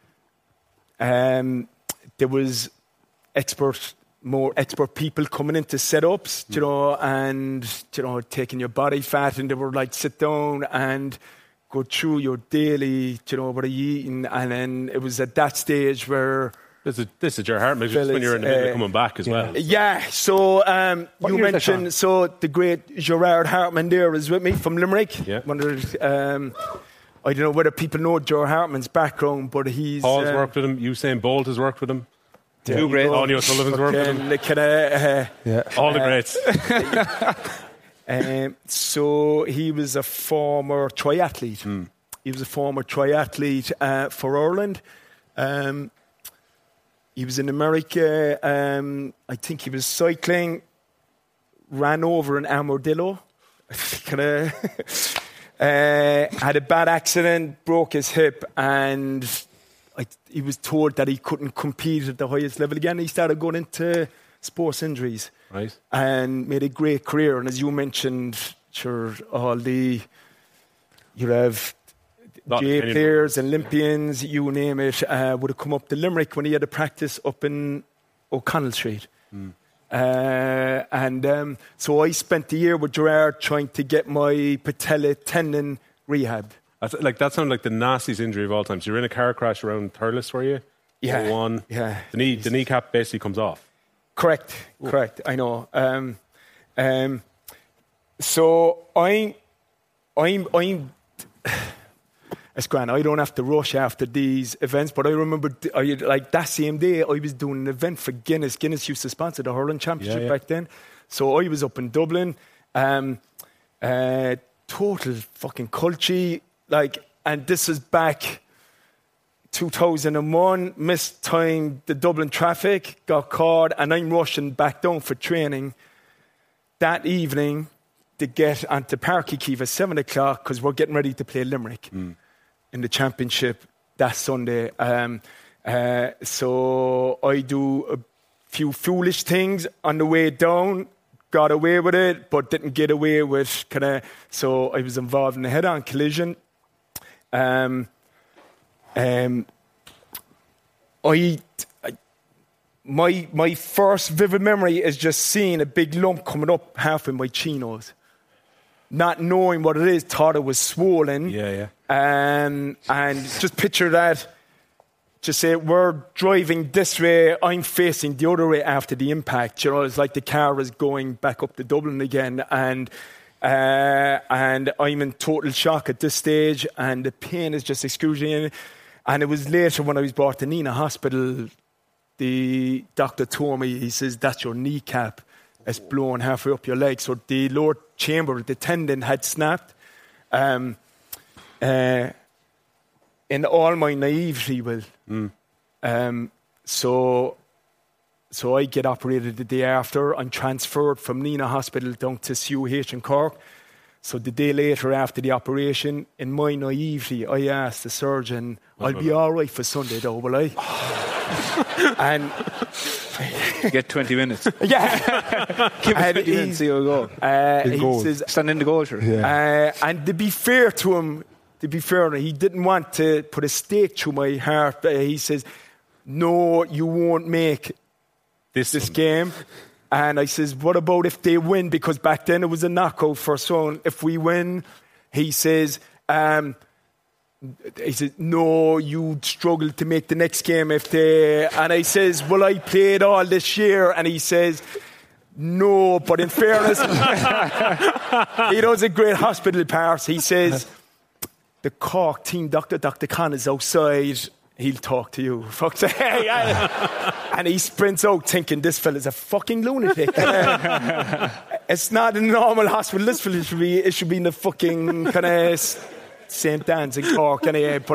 there was more expert people coming into setups, you know, and you know, taking your body fat, and they were like, sit down and go through your daily, you know, what are you eating, and then it was at that stage where. This is your heart measure when you're in the middle of coming back as well. Yeah, so you mentioned, so the great Gerard Hartman there is with me from Limerick. Yeah. I don't know whether people know Gerard Hartman's background, but he's... Paul's worked with him, Usain Bolt has worked with him. Yeah. Two great. Anya Sullivan's worked with him. All the greats. So he was a former triathlete. He was a former triathlete for Ireland. He was in America. I think he was cycling, ran over an armadillo, had a bad accident, broke his hip, and he was told that he couldn't compete at the highest level again. He started going into sports injuries, right, and made a great career. And as you mentioned, sure, you have J players, Olympians, you name it, would have come up to Limerick when he had a practice up in O'Connell Street. So I spent the year with Gerard trying to get my patella tendon rehabbed. That sounded like the nastiest injury of all time. So you're in a car crash around Thurles, were you? Yeah. One. Yeah. The kneecap basically comes off. Correct. I know. So I'm it's grand. I don't have to rush after these events, but I remember like that same day I was doing an event for Guinness. Guinness used to sponsor the hurling championship back then. So I was up in Dublin, total fucking culture, like, and this is back 2001, missed time, the Dublin traffic, got caught, and I'm rushing back down for training that evening to get onto Páirc Uí Chaoimh at 7 o'clock because we're getting ready to play Limerick in the championship that Sunday. So I do a few foolish things on the way down, got away with it, but didn't get away with so I was involved in a head-on collision. My first vivid memory is just seeing a big lump coming up halfway my chinos. Not knowing what it is, thought it was swollen. Yeah. And just picture that. Just say, we're driving this way, I'm facing the other way after the impact. It's like the car is going back up to Dublin again. And I'm in total shock at this stage, and the pain is just excruciating. And it was later when I was brought to Nina Hospital, the doctor told me, he says, that's your kneecap. It's blown halfway up your leg. So the lower chamber, the tendon had snapped. In all my naivety, so I get operated the day after. I'm transferred from Nina Hospital down to CUH in Cork. So the day later after the operation, in my naivety, I asked the surgeon, I'll be all right for Sunday though, will I? And get 20 minutes. Yeah. Give us 20 minutes, see how we go. He says, stand in the goal, sure. And to be fair to him, he didn't want to put a stake through my heart. He says, no, you won't make this game. And I says, what about if they win? Because back then it was a knockout first round. If we win, he says, no, you'd struggle to make the next game if they... And I says, well, I played all this year. And he says, no, but in fairness, he does a great hospital part. He says, the Cork team doctor, Dr. Khan, is outside. He'll talk to you. Fuck's sake. And he sprints out thinking this fella's a fucking lunatic. It's not a normal hospital. This fella should be in the fucking kind of St. Dan's in Cork.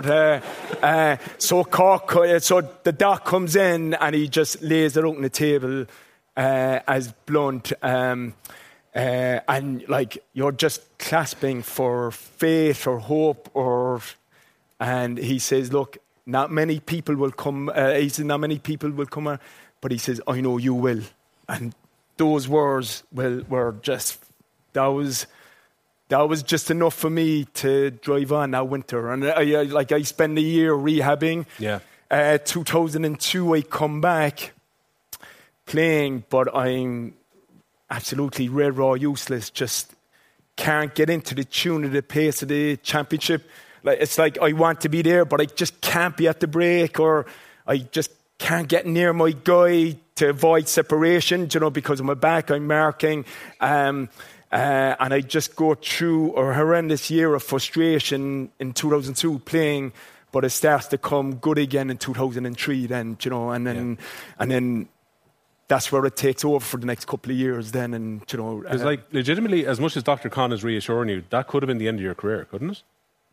So the doc comes in and he just lays it out on the table as blunt. And like you're just clasping for faith or hope, and he says, "Look, not many people will come." He says, "Not many people will come," but he says, "I know you will." And those words were just that was just enough for me to drive on that winter. And I spent a year rehabbing. Yeah. 2002, I come back playing, but I'm absolutely red raw useless. Just can't get into the tune of the pace of the championship. It's like I want to be there, but I just can't be at the break, or I just can't get near my guy to avoid separation. Because of my back, I'm marking, and I just go through a horrendous year of frustration in 2002 playing. But it starts to come good again in 2003. Then and then. That's where it takes over for the next couple of years then. And, because legitimately, as much as Dr. Khan is reassuring you, that could have been the end of your career, couldn't it?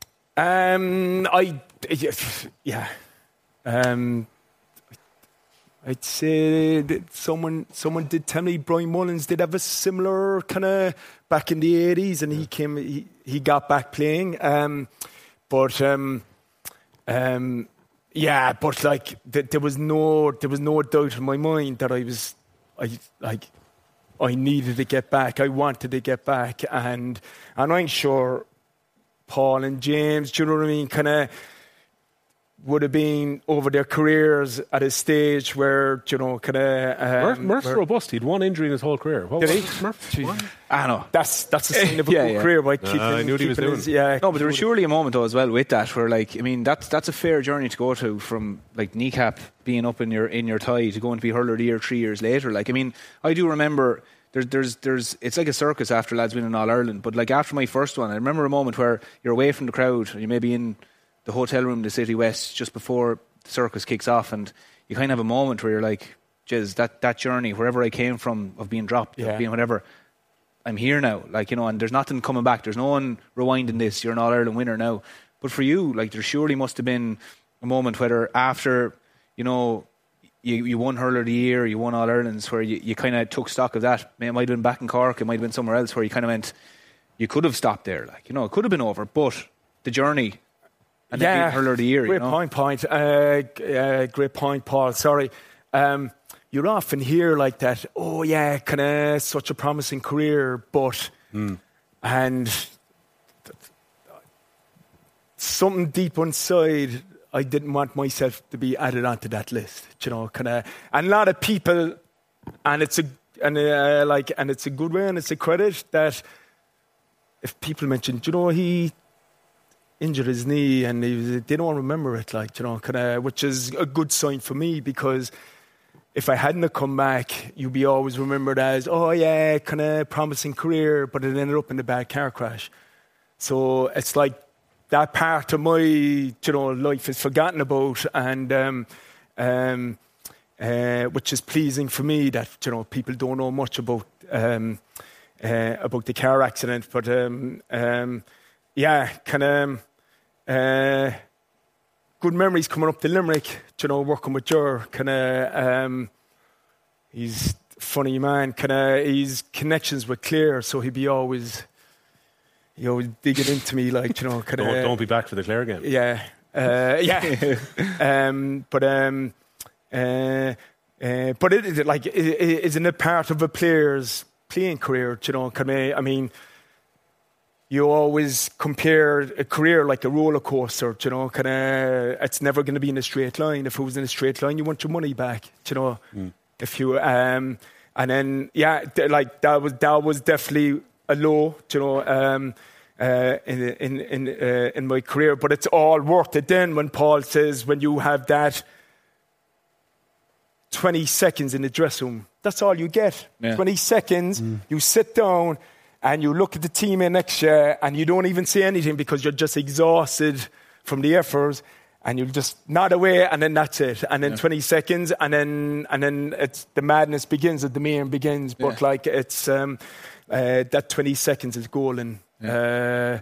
I'd say that someone did tell me Brian Mullins did have a similar kind of back in the 80s, and he got back playing. Yeah, but there was no doubt in my mind that I needed to get back. I wanted to get back, and I'm sure Paul and James, do you know what I mean, kind of would have been over their careers at a stage where, kind of... Murph's robust. He'd one injury in his whole career. Did he? Murph? I know. That's a sign of a good career. By I knew what he was doing. No, but there was surely a moment, though, as well, with that, where, that's a fair journey to go to, from, kneecap being up in your thigh to going to be hurler of the year 3 years later. I do remember... There's it's like a circus after lads winning All-Ireland, but after my first one, I remember a moment where you're away from the crowd, and you may be in the hotel room in the City West just before the circus kicks off, and you kind of have a moment where you're like, geez, that journey, wherever I came from, of being dropped, of being whatever, I'm here now, and there's nothing coming back, there's no one rewinding this, you're an All-Ireland winner now. But for you, there surely must have been a moment, whether after, you won Hurler of the Year, you won All-Irelands, where you kind of took stock of that. It might have been back in Cork, it might have been somewhere else, where you kind of went, you could have stopped there, it could have been over, but the journey and then being hurler of the year. Great point, Paul. Sorry. You often hear like that, oh yeah, kind of such a promising career, but and something deep inside, I didn't want myself to be added onto that list. You know, kind of, and a lot of people, and it's a good way, and it's a credit that if people mention, you know, he injured his knee, and they don't remember it, like, you know, kind of, which is a good sign for me, because if I hadn't come back, you'd be always remembered as, oh yeah, kind of promising career, but it ended up in a bad car crash. So it's like that part of my, you know, life is forgotten about, and which is pleasing for me that, you know, people don't know much about the car accident. But yeah, kind of good memories coming up to Limerick, you know, working with Ger. Kind of, he's a funny man. Kind of, his connections with Clare, so he'd always digging into me, like, you know. Kind of, don't be back for the Clare game. Yeah, yeah. But isn't it part of a player's playing career? You know, I mean, you always compare a career like a roller coaster. You know, it's never going to be in a straight line. If it was in a straight line, you want your money back. You know, if you and then that was definitely a low. You know, in my career, but it's all worth it. Then when Paul says, when you have that 20 seconds in the dressing room, that's all you get. 20 seconds, you sit down and you look at the team in next year and you don't even say anything because you're just exhausted from the efforts, and you'll just nod away, and then that's it. And then 20 seconds, and then it's the madness begins, the mayhem begins. But like it's that 20 seconds is golden in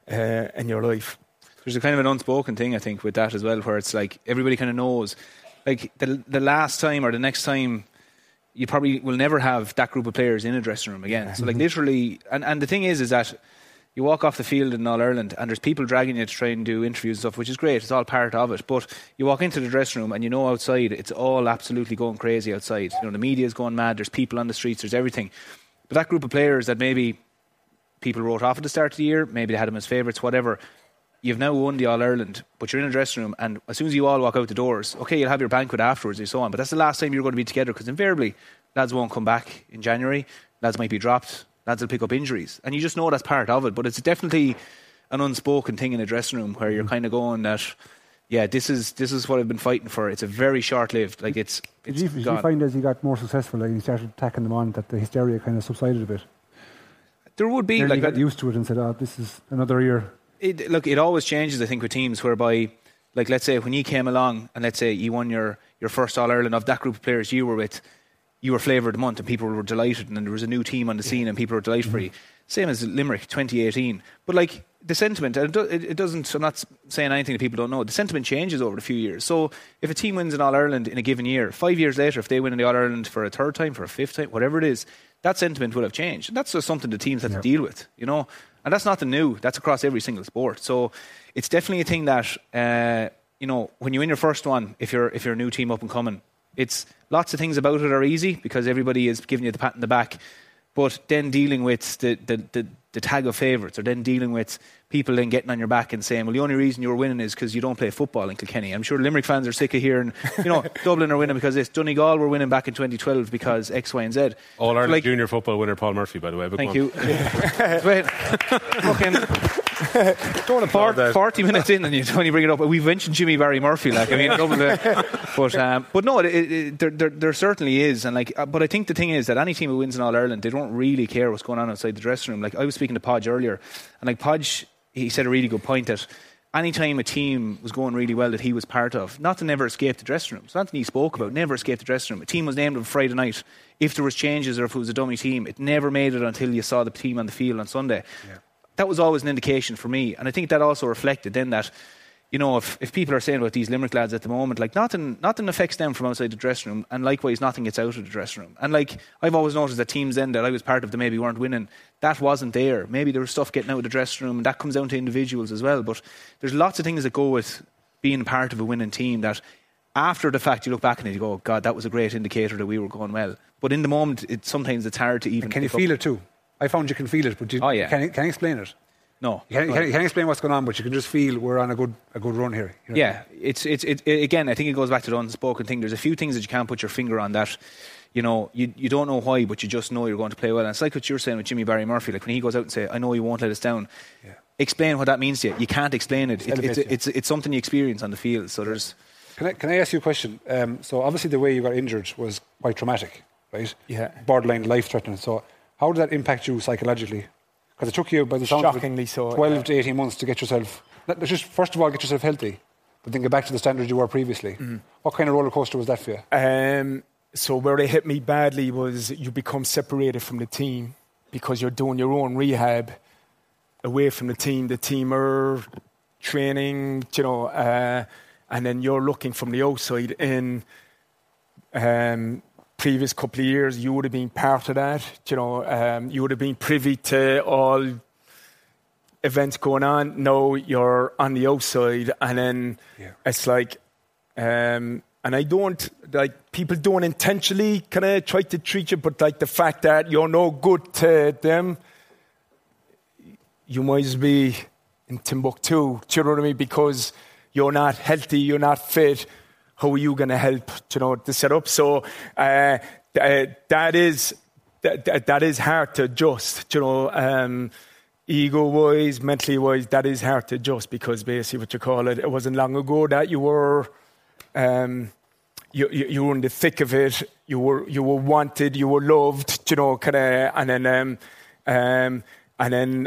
your life. There's a kind of an unspoken thing, I think, with that as well, where it's like everybody kind of knows, like the last time or the next time, you probably will never have that group of players in a dressing room again. So like literally, and the thing is that you walk off the field in All-Ireland and there's people dragging you to try and do interviews and stuff, which is great. It's all part of it. But you walk into the dressing room and you know outside, it's all absolutely going crazy outside. You know, the media is going mad. There's people on the streets. There's everything. But that group of players that maybe people wrote off at the start of the year, maybe they had them as favourites, whatever. You've now won the All-Ireland, but you're in a dressing room, and as soon as you all walk out the doors, okay, you'll have your banquet afterwards and so on, but that's the last time you're going to be together, because invariably lads won't come back in January, lads might be dropped, lads will pick up injuries, and you just know that's part of it. But it's definitely an unspoken thing in a dressing room where you're kind of going that, yeah, this is what I've been fighting for. It's a very short-lived, like it's Did you find as you got more successful, like you started attacking them on, that the hysteria kind of subsided a bit? There would be, like, you got used to it and said, oh, this is another year. It always changes, I think, with teams whereby, like, let's say when you came along and let's say you won your first All-Ireland, of that group of players you were with, you were flavour of the month and people were delighted, and then there was a new team on the scene and people were delighted for you. Same as Limerick 2018. But like the sentiment, it doesn't, I'm not saying anything that people don't know, the sentiment changes over a few years. So if a team wins an All-Ireland in a given year, 5 years later, if they win in the All-Ireland for a third time, for a fifth time, whatever it is, that sentiment will have changed. And that's just something the teams have to deal with, you know. And that's nothing new. That's across every single sport. So it's definitely a thing that, you know, when you win your first one, if you're a new team up and coming, it's lots of things about it are easy because everybody is giving you the pat in the back. But then dealing with the tag of favourites, or then dealing with people then getting on your back and saying, well, the only reason you're winning is because you don't play football in Kilkenny. I'm sure Limerick fans are sick of hearing, you know, Dublin are winning because this. Donegal were winning back in 2012 because X, Y and Z. All-Ireland like, junior football winner Paul Murphy, by the way. Thank you. Wait, fucking 40 minutes in and you only bring it up. We've mentioned Jimmy Barry Murphy, like, I mean, but no, there certainly is. And like, but I think the thing is that any team who wins in All-Ireland, they don't really care what's going on outside the dressing room. Like, I was speaking to Podge earlier, and like Podge, he said a really good point that any time a team was going really well that he was part of, not to never escape the dressing room. So Anthony spoke about never escape the dressing room. A team was named on Friday night. If there was changes or if it was a dummy team, it never made it until you saw the team on the field on Sunday. Yeah. That was always an indication for me. And I think that also reflected then that if people are saying about these Limerick lads at the moment, like nothing affects them from outside the dressing room, and likewise nothing gets out of the dressing room. And like I've always noticed that teams then that I was part of that maybe weren't winning, that wasn't there. Maybe there was stuff getting out of the dressing room, and that comes down to individuals as well. But there's lots of things that go with being part of a winning team that after the fact you look back and you go, oh God, that was a great indicator that we were going well. But in the moment, sometimes it's hard to even. And can you feel it too? I found you can feel it, but can you explain it? No. You can't explain what's going on, but you can just feel we're on a good run here. Yeah, it's again, I think it goes back to the unspoken thing. There's a few things that you can't put your finger on that, you don't know why, but you just know you're going to play well. And it's like what you're saying with Jimmy Barry Murphy, like when he goes out and say, I know you won't let us down. Yeah. Explain what that means to you. You can't explain it. It's something you experience on the field. So there's... Can I ask you a question? So obviously the way you got injured was quite traumatic, right? Yeah. Borderline life-threatening. So how did that impact you psychologically? Because it took you, by the sound of it, 12 to 18 months to get yourself... Just first of all, get yourself healthy, but then get back to the standard you were previously. Mm-hmm. What kind of roller coaster was that for you? So where they hit me badly was you become separated from the team because you're doing your own rehab away from the team. The team are training, and then you're looking from the outside in. Previous couple of years, you would have been part of that. You would have been privy to all events going on. Now you're on the outside, and then it's like, and I don't like people don't intentionally kind of try to treat you, but like the fact that you're no good to them, you might as well be in Timbuktu. Do you know what I mean? Because you're not healthy, you're not fit. How are you going to help, the setup? So that is hard to adjust, ego-wise, mentally-wise. That is hard to adjust because basically, what you call it, it wasn't long ago that you were you were in the thick of it. You were wanted, you were loved, and then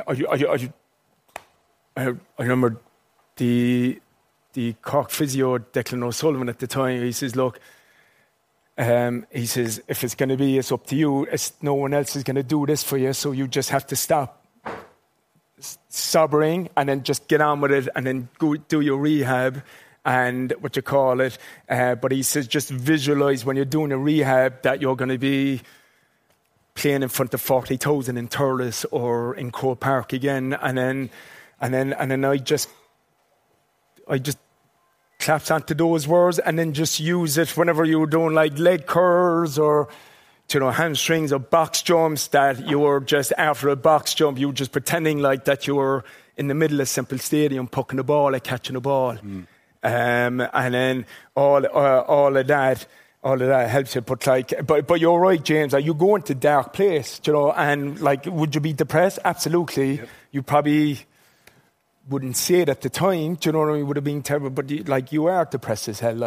I remember the Cork physio, Declan O'Sullivan at the time, he says, look, he says, if it's going to be, it's up to you. No one else is going to do this for you, so you just have to stop sobbing and then just get on with it and then go do your rehab and what you call it. But he says, just visualise when you're doing a rehab that you're going to be playing in front of 40,000 in Thurles or in Croke Park again. And then I just claps onto those words and then just use it whenever you were doing like leg curls or hamstrings or box jumps, that you were just after a box jump, you were just pretending like that you were in the middle of Semple Stadium pucking the ball, like catching a ball. And then all of that helps you. But you're right, James, like you go into dark place, and like, would you be depressed? Absolutely. Yep. You probably wouldn't say it at the time, do you know what I mean? Would have been terrible, but you are depressed as hell,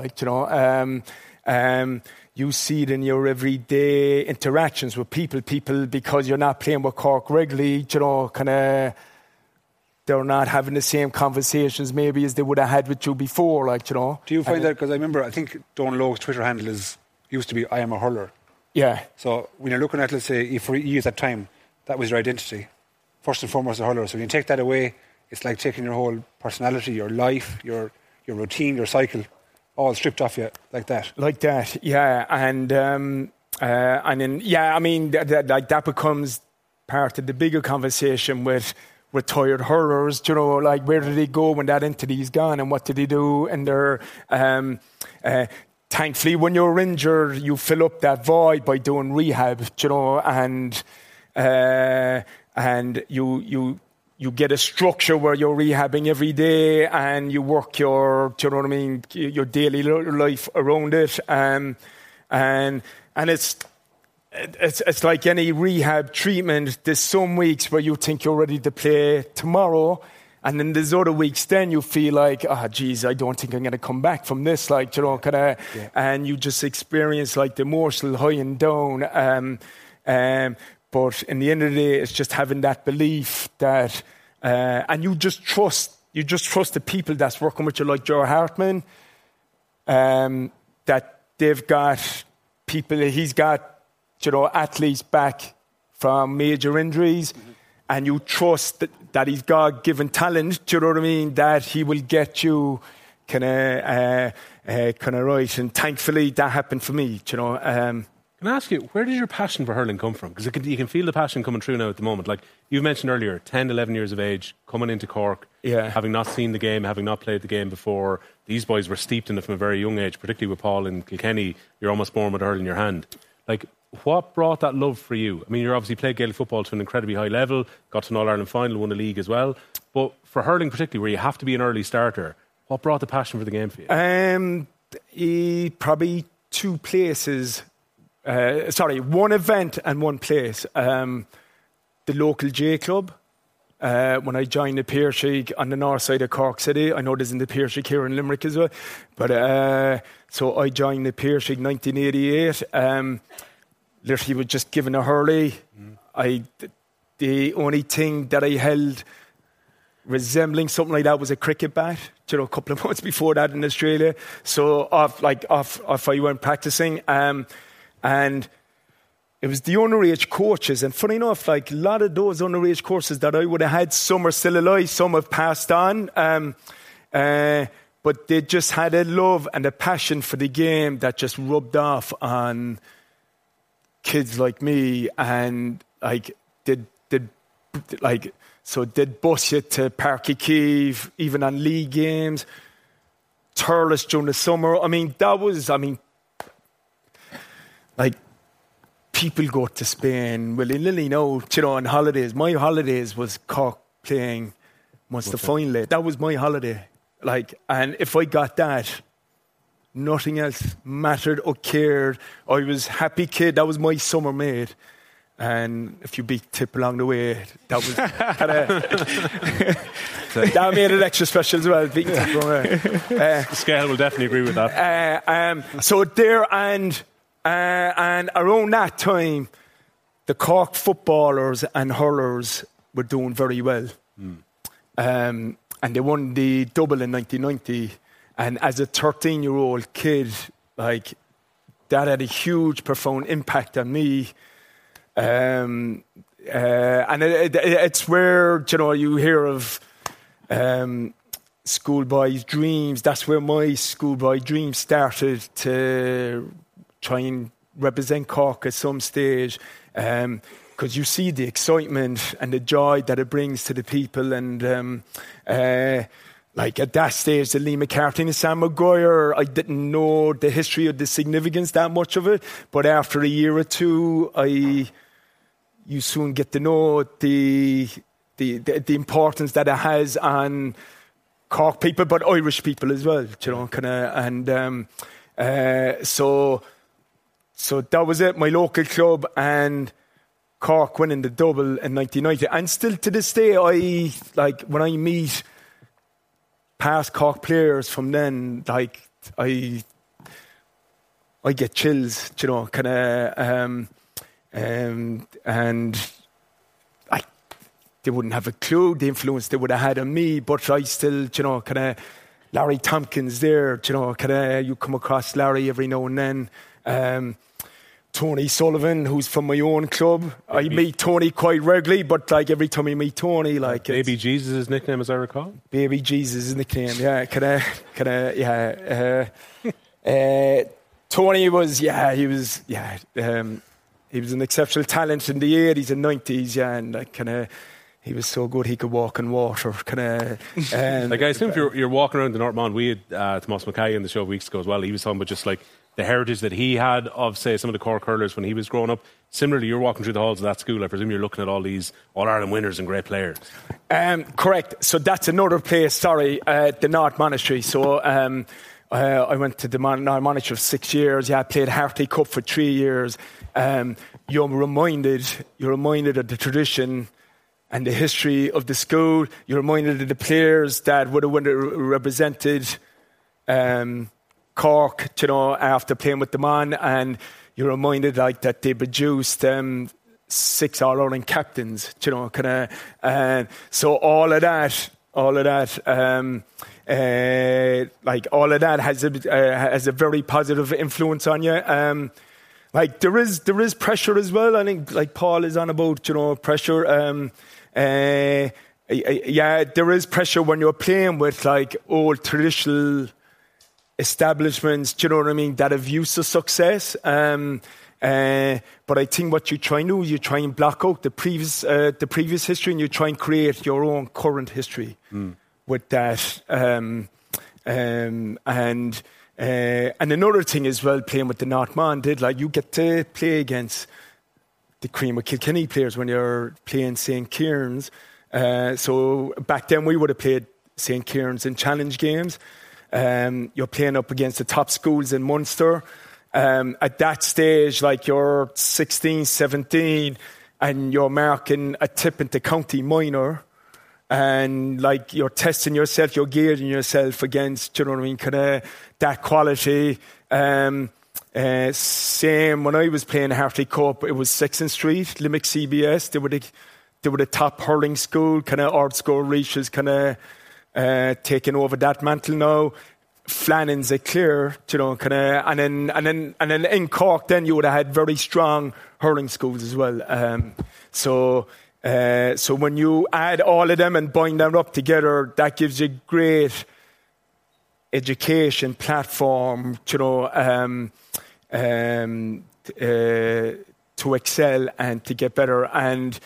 you see it in your everyday interactions with people because you're not playing with Cork regularly, they're not having the same conversations maybe as they would have had with you before, Do you find that, because I remember, I think Don Logue's Twitter handle used to be I am a hurler. Yeah. So when you're looking at, let's say, for years at that time, that was your identity. First and foremost, a hurler. So when you take that away, it's like taking your whole personality, your life, your routine, your cycle, all stripped off you like that. Like that, yeah. And then, I mean, that becomes part of the bigger conversation with retired hurlers. Like where did they go when that entity is gone, and what did they do? And they're thankfully, when you're injured, you fill up that void by doing rehab. And you get a structure where you're rehabbing every day and you work your daily life around it. And it's like any rehab treatment. There's some weeks where you think you're ready to play tomorrow, and then there's other weeks then you feel like, I don't think I'm going to come back from this, and you just experience like the emotional high and down. But in the end of the day, it's just having that belief that, and you just trust the people that's working with you, like Joe Hartman, that they've got people, he's got, athletes back from major injuries, and you trust that he's God-given talent, do you know what I mean, that he will get you kind of right. And thankfully, that happened for me, do you know. Can I ask you, where did your passion for hurling come from? Because you can feel the passion coming through now at the moment. Like you mentioned earlier, 10, 11 years of age, coming into Cork, having not seen the game, having not played the game before. These boys were steeped in it from a very young age, particularly with Paul in Kilkenny. You're almost born with hurling in your hand. Like, what brought that love for you? I mean, you obviously played Gaelic football to an incredibly high level, got to an All-Ireland final, won a league as well. But for hurling particularly, where you have to be an early starter, what brought the passion for the game for you? Probably two places. One event and one place. The local J Club. When I joined the Pearshig on the north side of Cork City. I know there's in the Pearshig here in Limerick as well. But so I joined the Pearshig 1988. Literally was just given a hurley. The only thing that I held resembling something like that was a cricket bat, you know, a couple of months before that in Australia. So off I went practicing, and it was the underage coaches. And funny enough, like a lot of those underage courses that I would have had, some are still alive, some have passed on. But they just had a love and a passion for the game that just rubbed off on kids like me, and like did bus you to Páirc Uí Chaoimh, even on league games, Thurles during the summer. I mean, like people go to Spain willy-nilly now, you know, on holidays. My holidays was Cork playing Munster final. That was my holiday. Like, and if I got that, nothing else mattered or cared. I was happy kid. That was my summer mate. And if you beat Tip along the way, that was kind of that made it extra special as well. Beating Tip along the way. The scale will definitely agree with that. So there and around that time, the Cork footballers and hurlers were doing very well. And they won the double in 1990. And as a 13-year-old kid, like, that had a huge, profound impact on me. And it's where, you know, you hear of schoolboy's dreams. That's where my schoolboy dreams started, to try and represent Cork at some stage. Because you see the excitement and the joy that it brings to the people. And like at that stage, the Lee McCarthy and Sam Maguire, I didn't know the history of the significance that much of it. But after a year or two, you soon get to know the importance that it has on Cork people, but Irish people as well. You know, kind of, and so that was it. My local club and Cork winning the double in 1990, and still to this day, when I meet past Cork players from then, like I get chills, you know, kind of, and they wouldn't have a clue the influence they would have had on me, but I still, you know, kind of Larry Tompkins there, you know, kind of you come across Larry every now and then. Tony Sullivan, who's from my own club. I meet Tony quite regularly, but like every time I meet Tony, like Baby Jesus' nickname, as I recall. Baby Jesus' nickname, yeah, yeah. Tony was, he was an exceptional talent in the 80s and 90s, yeah, and like kind of. He was so good he could walk in water, kind of. Like I assume if you're walking around the North Mond, we had Tomas Mackay on the show weeks ago as well. He was talking about just like the heritage that he had of, say, some of the Cork hurlers when he was growing up. Similarly, you're walking through the halls of that school. I presume you're looking at all these All-Ireland winners and great players. Correct. So that's another place. The North Monastery. So I went to the North Monastery for 6 years. Yeah, I played Hartley Cup for 3 years. You're reminded of the tradition and the history of the school. You're reminded of the players that would have represented Cork, you know, after playing with the man, and you're reminded like that they produced 6 All-Ireland captains, you know, kind of, and so all of that has a very positive influence on you. like there is pressure as well. I think like Paul is on about, pressure. Yeah, there is pressure when you're playing with like old traditional establishments, do you know what I mean, that have used to success. But I think what you try and do, you try and block out the previous history, and you try and create your own current history with that. And another thing as well, playing with the Northman did, like you get to play against the cream of Kilkenny players when you're playing St. Kieran's. So back then we would have played St. Kieran's in challenge games. You're playing up against the top schools in Munster. At that stage, like you're 16, 17, and you're marking a tip into county minor, and like you're testing yourself, you're gearing yourself against, do you know what I mean, kind of that quality. Same when I was playing Hartley Cup, it was Sexton Street, Limerick CBS. They were the top hurling school, kind of Ard Score Reaches, kind of taking over that mantle now. Flannan's a clear, kind of, and then in Cork, then you would have had very strong hurling schools as well. So when you add all of them and bind them up together, that gives you great education platform, to excel and to get better, and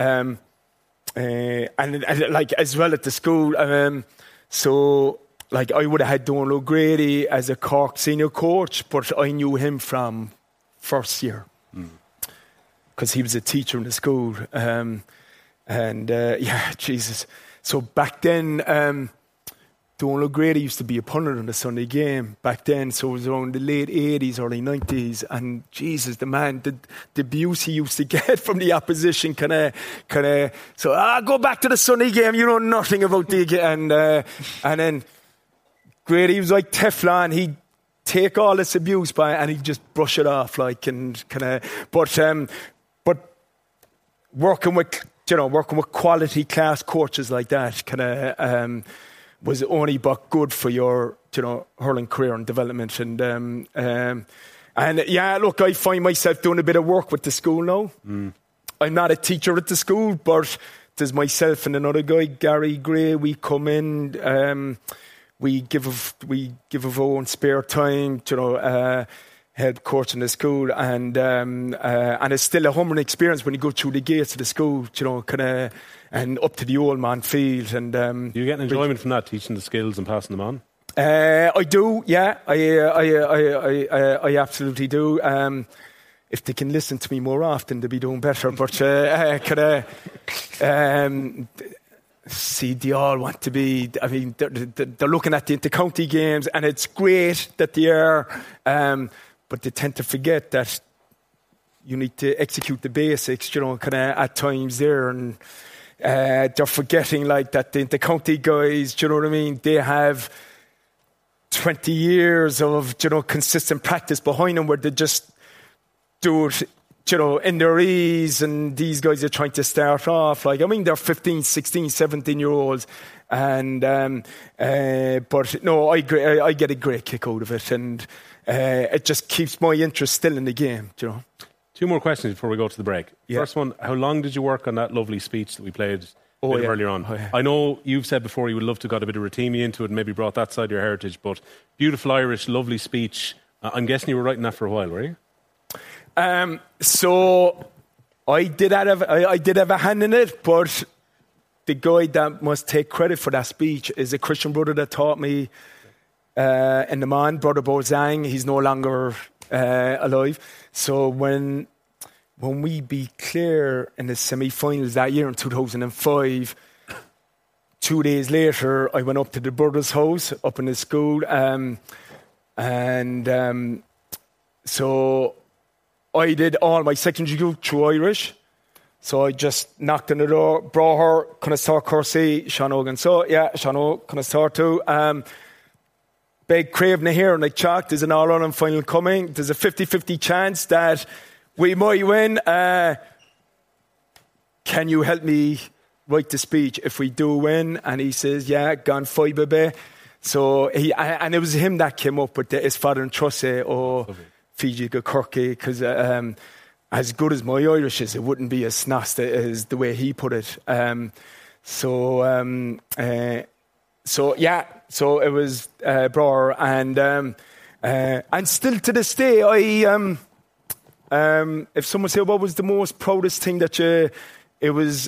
like as well at the school. So like I would have had Donal O'Grady as a Cork senior coach, but I knew him from first year because he was a teacher in the school. Jesus. So back then, Donal O'Grady used to be a punter in the Sunday game back then, so it was around the late 80s, early 90s, and Jesus, the man, the abuse he used to get from the opposition, kind of, so go back to the Sunday game, you know nothing about the game, and then Grady was like Teflon, he'd take all this abuse and he'd just brush it off, like, and kind of, but working with quality class coaches like that, kind of, was only but good for your, hurling career and development. And yeah, look, I find myself doing a bit of work with the school now. I'm not a teacher at the school, but there's myself and another guy, Gary Gray. We come in, we give of our own spare time, help coaching the school, and it's still a humbling experience when you go through the gates of the school, kind of, and up to the old man field. And do you get enjoyment from that, teaching the skills and passing them on? I do, yeah. I absolutely do. If they can listen to me more often, they'll be doing better. But see, they all want to be. I mean, they're looking at the inter-county games, and it's great that they are. But they tend to forget that you need to execute the basics, kind of at times there, and they're forgetting like that the county guys, do you know what I mean? They have 20 years of, consistent practice behind them where they just do it, in their ease, and these guys are trying to start off. Like, I mean, they're 15, 16, 17-year-olds, and but no, I get a great kick out of it, and it just keeps my interest still in the game, Two more questions before we go to the break. Yeah. First one, how long did you work on that lovely speech that we played earlier on? Oh, yeah. I know you've said before you would love to have got a bit of Rotimi into it and maybe brought that side of your heritage, but beautiful Irish, lovely speech. I'm guessing you were writing that for a while, were you? So I did have a hand in it, but the guy that must take credit for that speech is a Christian brother that taught me in the man, Brother Bo Zhang. He's no longer alive. So when we beat Clare in the semi-finals that year in 2005, 2 days later, I went up to the brother's house up in the school, so I did all my secondary school through Irish. So I just knocked on the door, brought her, can I start Corsi, Sean Hogan. So yeah, Sean Hogan, can I start too? Big craving here, and like chalk, there's an All-Ireland final coming. There's a 50-50 chance that we might win. Can you help me write the speech if we do win? And he says, yeah, gone 5 baby. So and it was him that came up with his father and Trussy, Fiji go Kirky, because as good as my Irish is, it wouldn't be as snast as the way he put it. So it was Brar, and still to this day, if someone say what was the most proudest thing that it was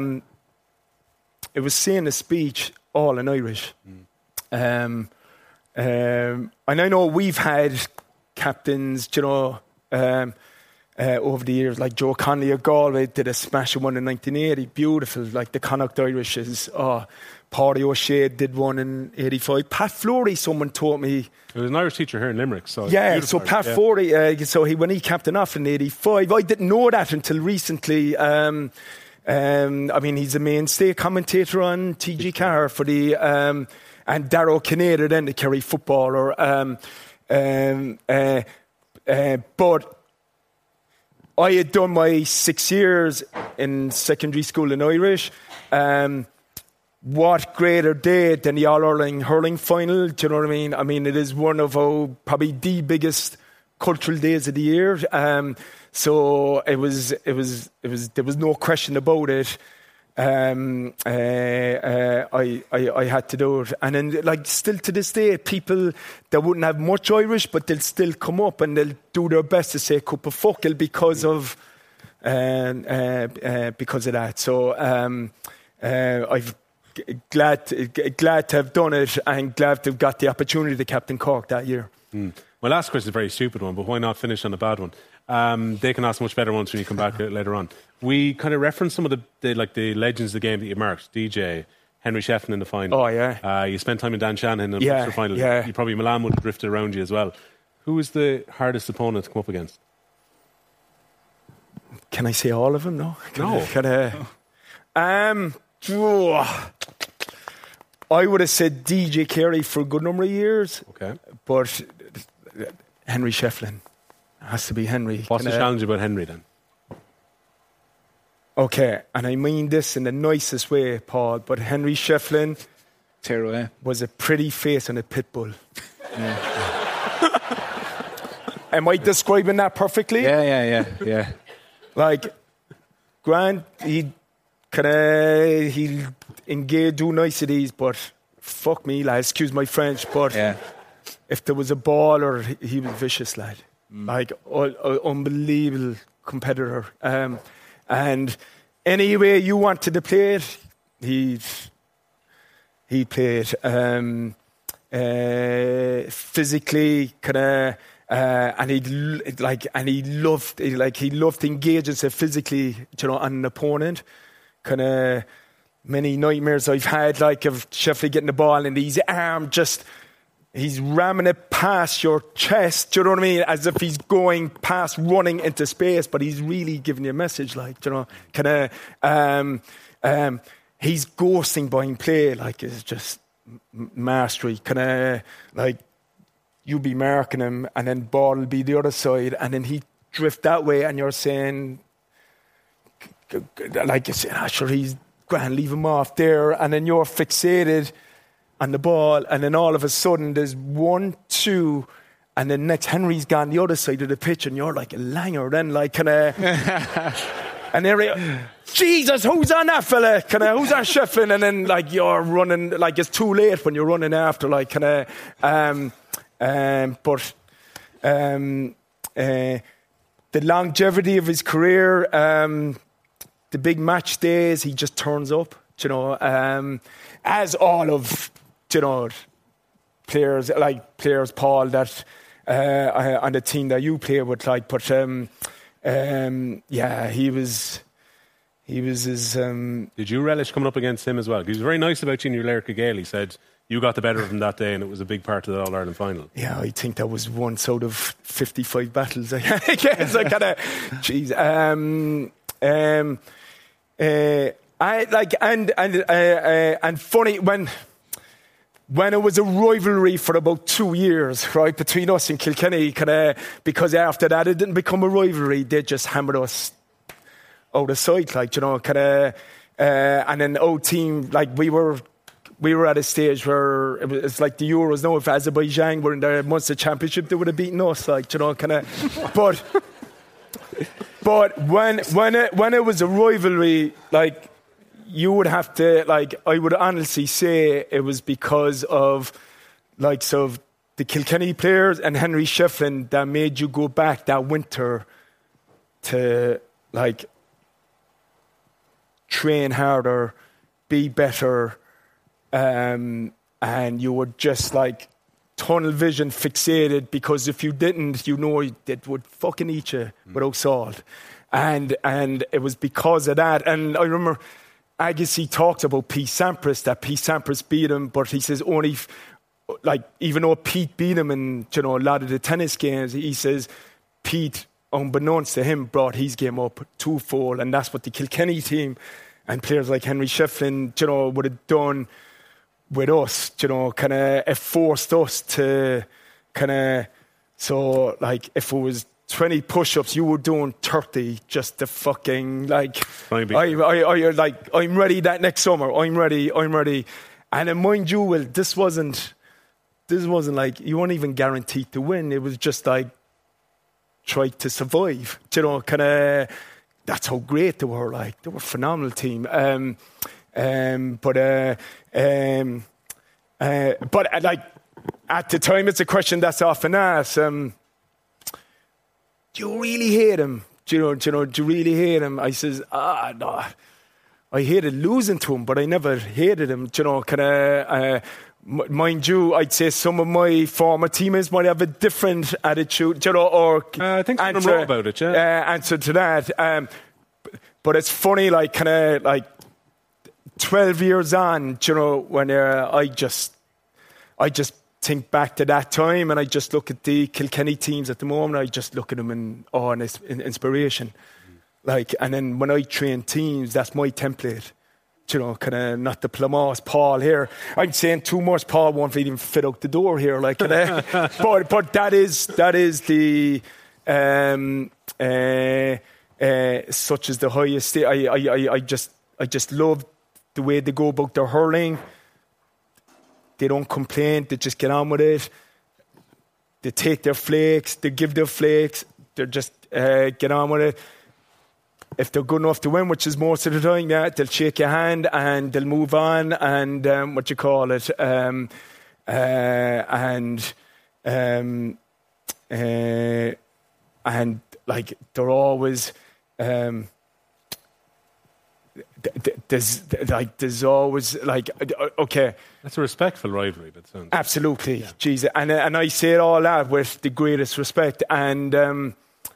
saying a speech all in Irish. And I know we've had captains, over the years, like Joe Connolly of Galway did a smashing one in 1980, beautiful, like the Connacht Irishes. Pádraig O'Shea did one in 85. Pat Fleury, someone taught me. He was an Irish teacher here in Limerick. So Pat Fleury, when he captained off in 85, I didn't know that until recently. I mean, he's a mainstay commentator on TG Carr for the, and Darrow Kinnear, then the Kerry footballer. But I had done my 6 years in secondary school in Irish. What greater day than the All-Ireland hurling final? Do you know what I mean? I mean, it is one of probably the biggest cultural days of the year. So it was. There was no question about it. I had to do it, and then like still to this day, people that wouldn't have much Irish, but they'll still come up and they'll do their best to say "Cup of Fuckle" because of that. So I've glad to have done it, and glad to have got the opportunity to captain Cork that year. My last question is a very stupid one, but why not finish on a bad one? They can ask much better ones when you come back later on. We kind of referenced some of the legends of the game that you marked. DJ, Henry Shefflin in the final. Oh, yeah. You spent time in Dan Shanahan in the final. Yeah. You probably Milan would have drifted around you as well. Who was the hardest opponent to come up against? Can I say all of them? No. I would have said DJ Carey for a good number of years. Okay. But Henry Shefflin. Has to be Henry. What's the challenge about Henry then? Okay, and I mean this in the nicest way, Paul, but Henry Shefflin was a pretty face on a pit bull. Am I describing that perfectly? Yeah. Like, Grant, he'll engage, do niceties, but fuck me, lad, excuse my French, but if there was a ball, or he was vicious, lad. Like, unbelievable competitor. And any way you wanted to play it, he played. Physically, and he loved engaging so physically, on an opponent. Many nightmares I've had, like of Shefflin getting the ball and his arm just. He's ramming it past your chest, do you know what I mean? As if he's going past, running into space, but he's really giving you a message, like, he's ghosting behind play, like, it's just mastery. Like, you be marking him, and then ball will be the other side, and then he drift that way, and you're saying, like, you're saying, sure, he's grand, leave him off there, and then you're fixated on the ball, and then all of a sudden there's 1, 2, and then next Henry's gone the other side of the pitch, and you're like a langer, then like and they're Jesus, who's on that fella? Who's that Shefflin? And then like you're running, like it's too late when you're running after, like the longevity of his career, the big match days, he just turns up, as all of. Players, Paul, that on the team that you play with, like, but he was his. Did you relish coming up against him as well? He was very nice about you in your Lerca Gale. He said you got the better of him that day, and it was a big part of the All Ireland final. Yeah, I think that was once out of 55 battles. I guess I kind of, jeez. And funny when it was a rivalry for about 2 years, right, between us and Kilkenny, because after that it didn't become a rivalry, they just hammered us out of sight, like, and then our team, like, we were we were at a stage where it's like the Euros now. If Azerbaijan were in the Munster Championship, they would have beaten us, like, you know, kind of. But when it was a rivalry, like, you would have to, like, I would honestly say it was because of, like, so the Kilkenny players and Henry Shefflin that made you go back that winter to, like, train harder, be better, and you were just, like, tunnel vision fixated, because if you didn't, you know, it would fucking eat you without salt. And it was because of that. And I remember Agassi talked about Pete Sampras, that Pete Sampras beat him, but he says only, like, even though Pete beat him in, you know, a lot of the tennis games, he says Pete, unbeknownst to him, brought his game up twofold, and that's what the Kilkenny team and players like Henry Shefflin, you know, would have done with us, you know, kind of, it forced us to kind of, so, like, if it was 20 push-ups, you were doing 30 just to fucking, like, I'm ready that next summer, I'm ready. And then, mind you, Will, this wasn't like, you weren't even guaranteed to win. It was just like, try to survive, you know, kind of. That's how great they were. Like, they were a phenomenal team. But like, at the time, it's a question that's often asked. Do you really hate him? Do you really hate him? I says, no. I hated losing to him, but I never hated him. You know, kind of. Mind you, I'd say some of my former teammates might have a different attitude, you know, or I think I'm wrong about it, yeah. Answer to that. But it's funny, like, kind of, like, 12 years on, you know, when I just think back to that time, and I just look at the Kilkenny teams at the moment. I just look at them in awe and inspiration. Like, and then when I train teams, that's my template. You know, kind of, not the Plymouth Paul here. I'm saying too much. Paul won't even fit out the door here, like, but that is the such as the highest. I just love the way they go about their hurling. They don't complain. They just get on with it. They take their flakes. They give their flakes. They just get on with it. If they're good enough to win, which is most of the time, yeah, they'll shake your hand and they'll move on, and and like, they're always there's always, like, okay, that's a respectful rivalry, but sounds absolutely, yeah. Jesus, and I say it all that with the greatest respect, and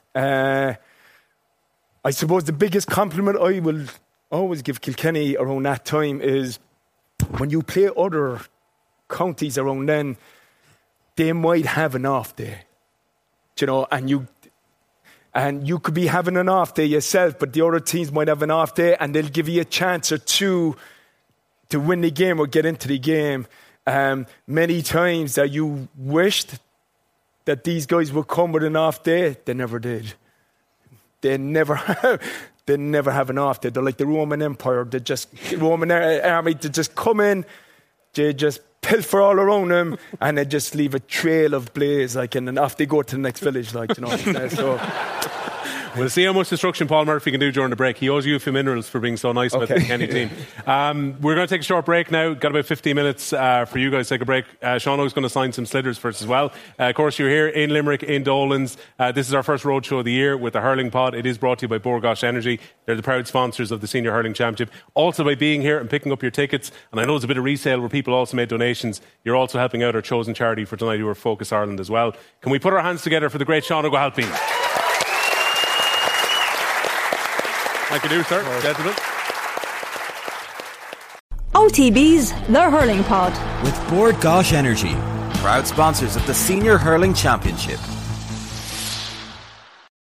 I suppose the biggest compliment I will always give Kilkenny around that time is when you play other counties around then, they might have an off day, you know, and you could be having an off day yourself, but the other teams might have an off day, and they'll give you a chance or two to win the game or get into the game. Many times that you wished that these guys would come with an off day, they never did. They never have an off day. They're like the Roman Empire. Roman army, they just come in, they just pilfer all around them, and they just leave a trail of blaze, like, and then off they go to the next village, like, you know. So we'll see how much destruction Paul Murphy can do during the break. He owes you a few minerals for being so nice about the Kenny team. We're going to take a short break now. Got about 15 minutes for you guys to take a break. Sean is going to sign some slitters for us as well. Of course, you're here in Limerick, in Dolan's. This is our first road show of the year with the Hurling Pod. It is brought to you by Bord Gáis Energy. They're the proud sponsors of the Senior Hurling Championship. Also, by being here and picking up your tickets, and I know there's a bit of resale where people also made donations, you're also helping out our chosen charity for tonight, who are Focus Ireland as well. Can we put our hands together for the great Sean O'Halpine? Thank you, sir. Gentlemen. OTB's The Hurling Pod. With Bord Gáis Energy, proud sponsors of the Senior Hurling Championship.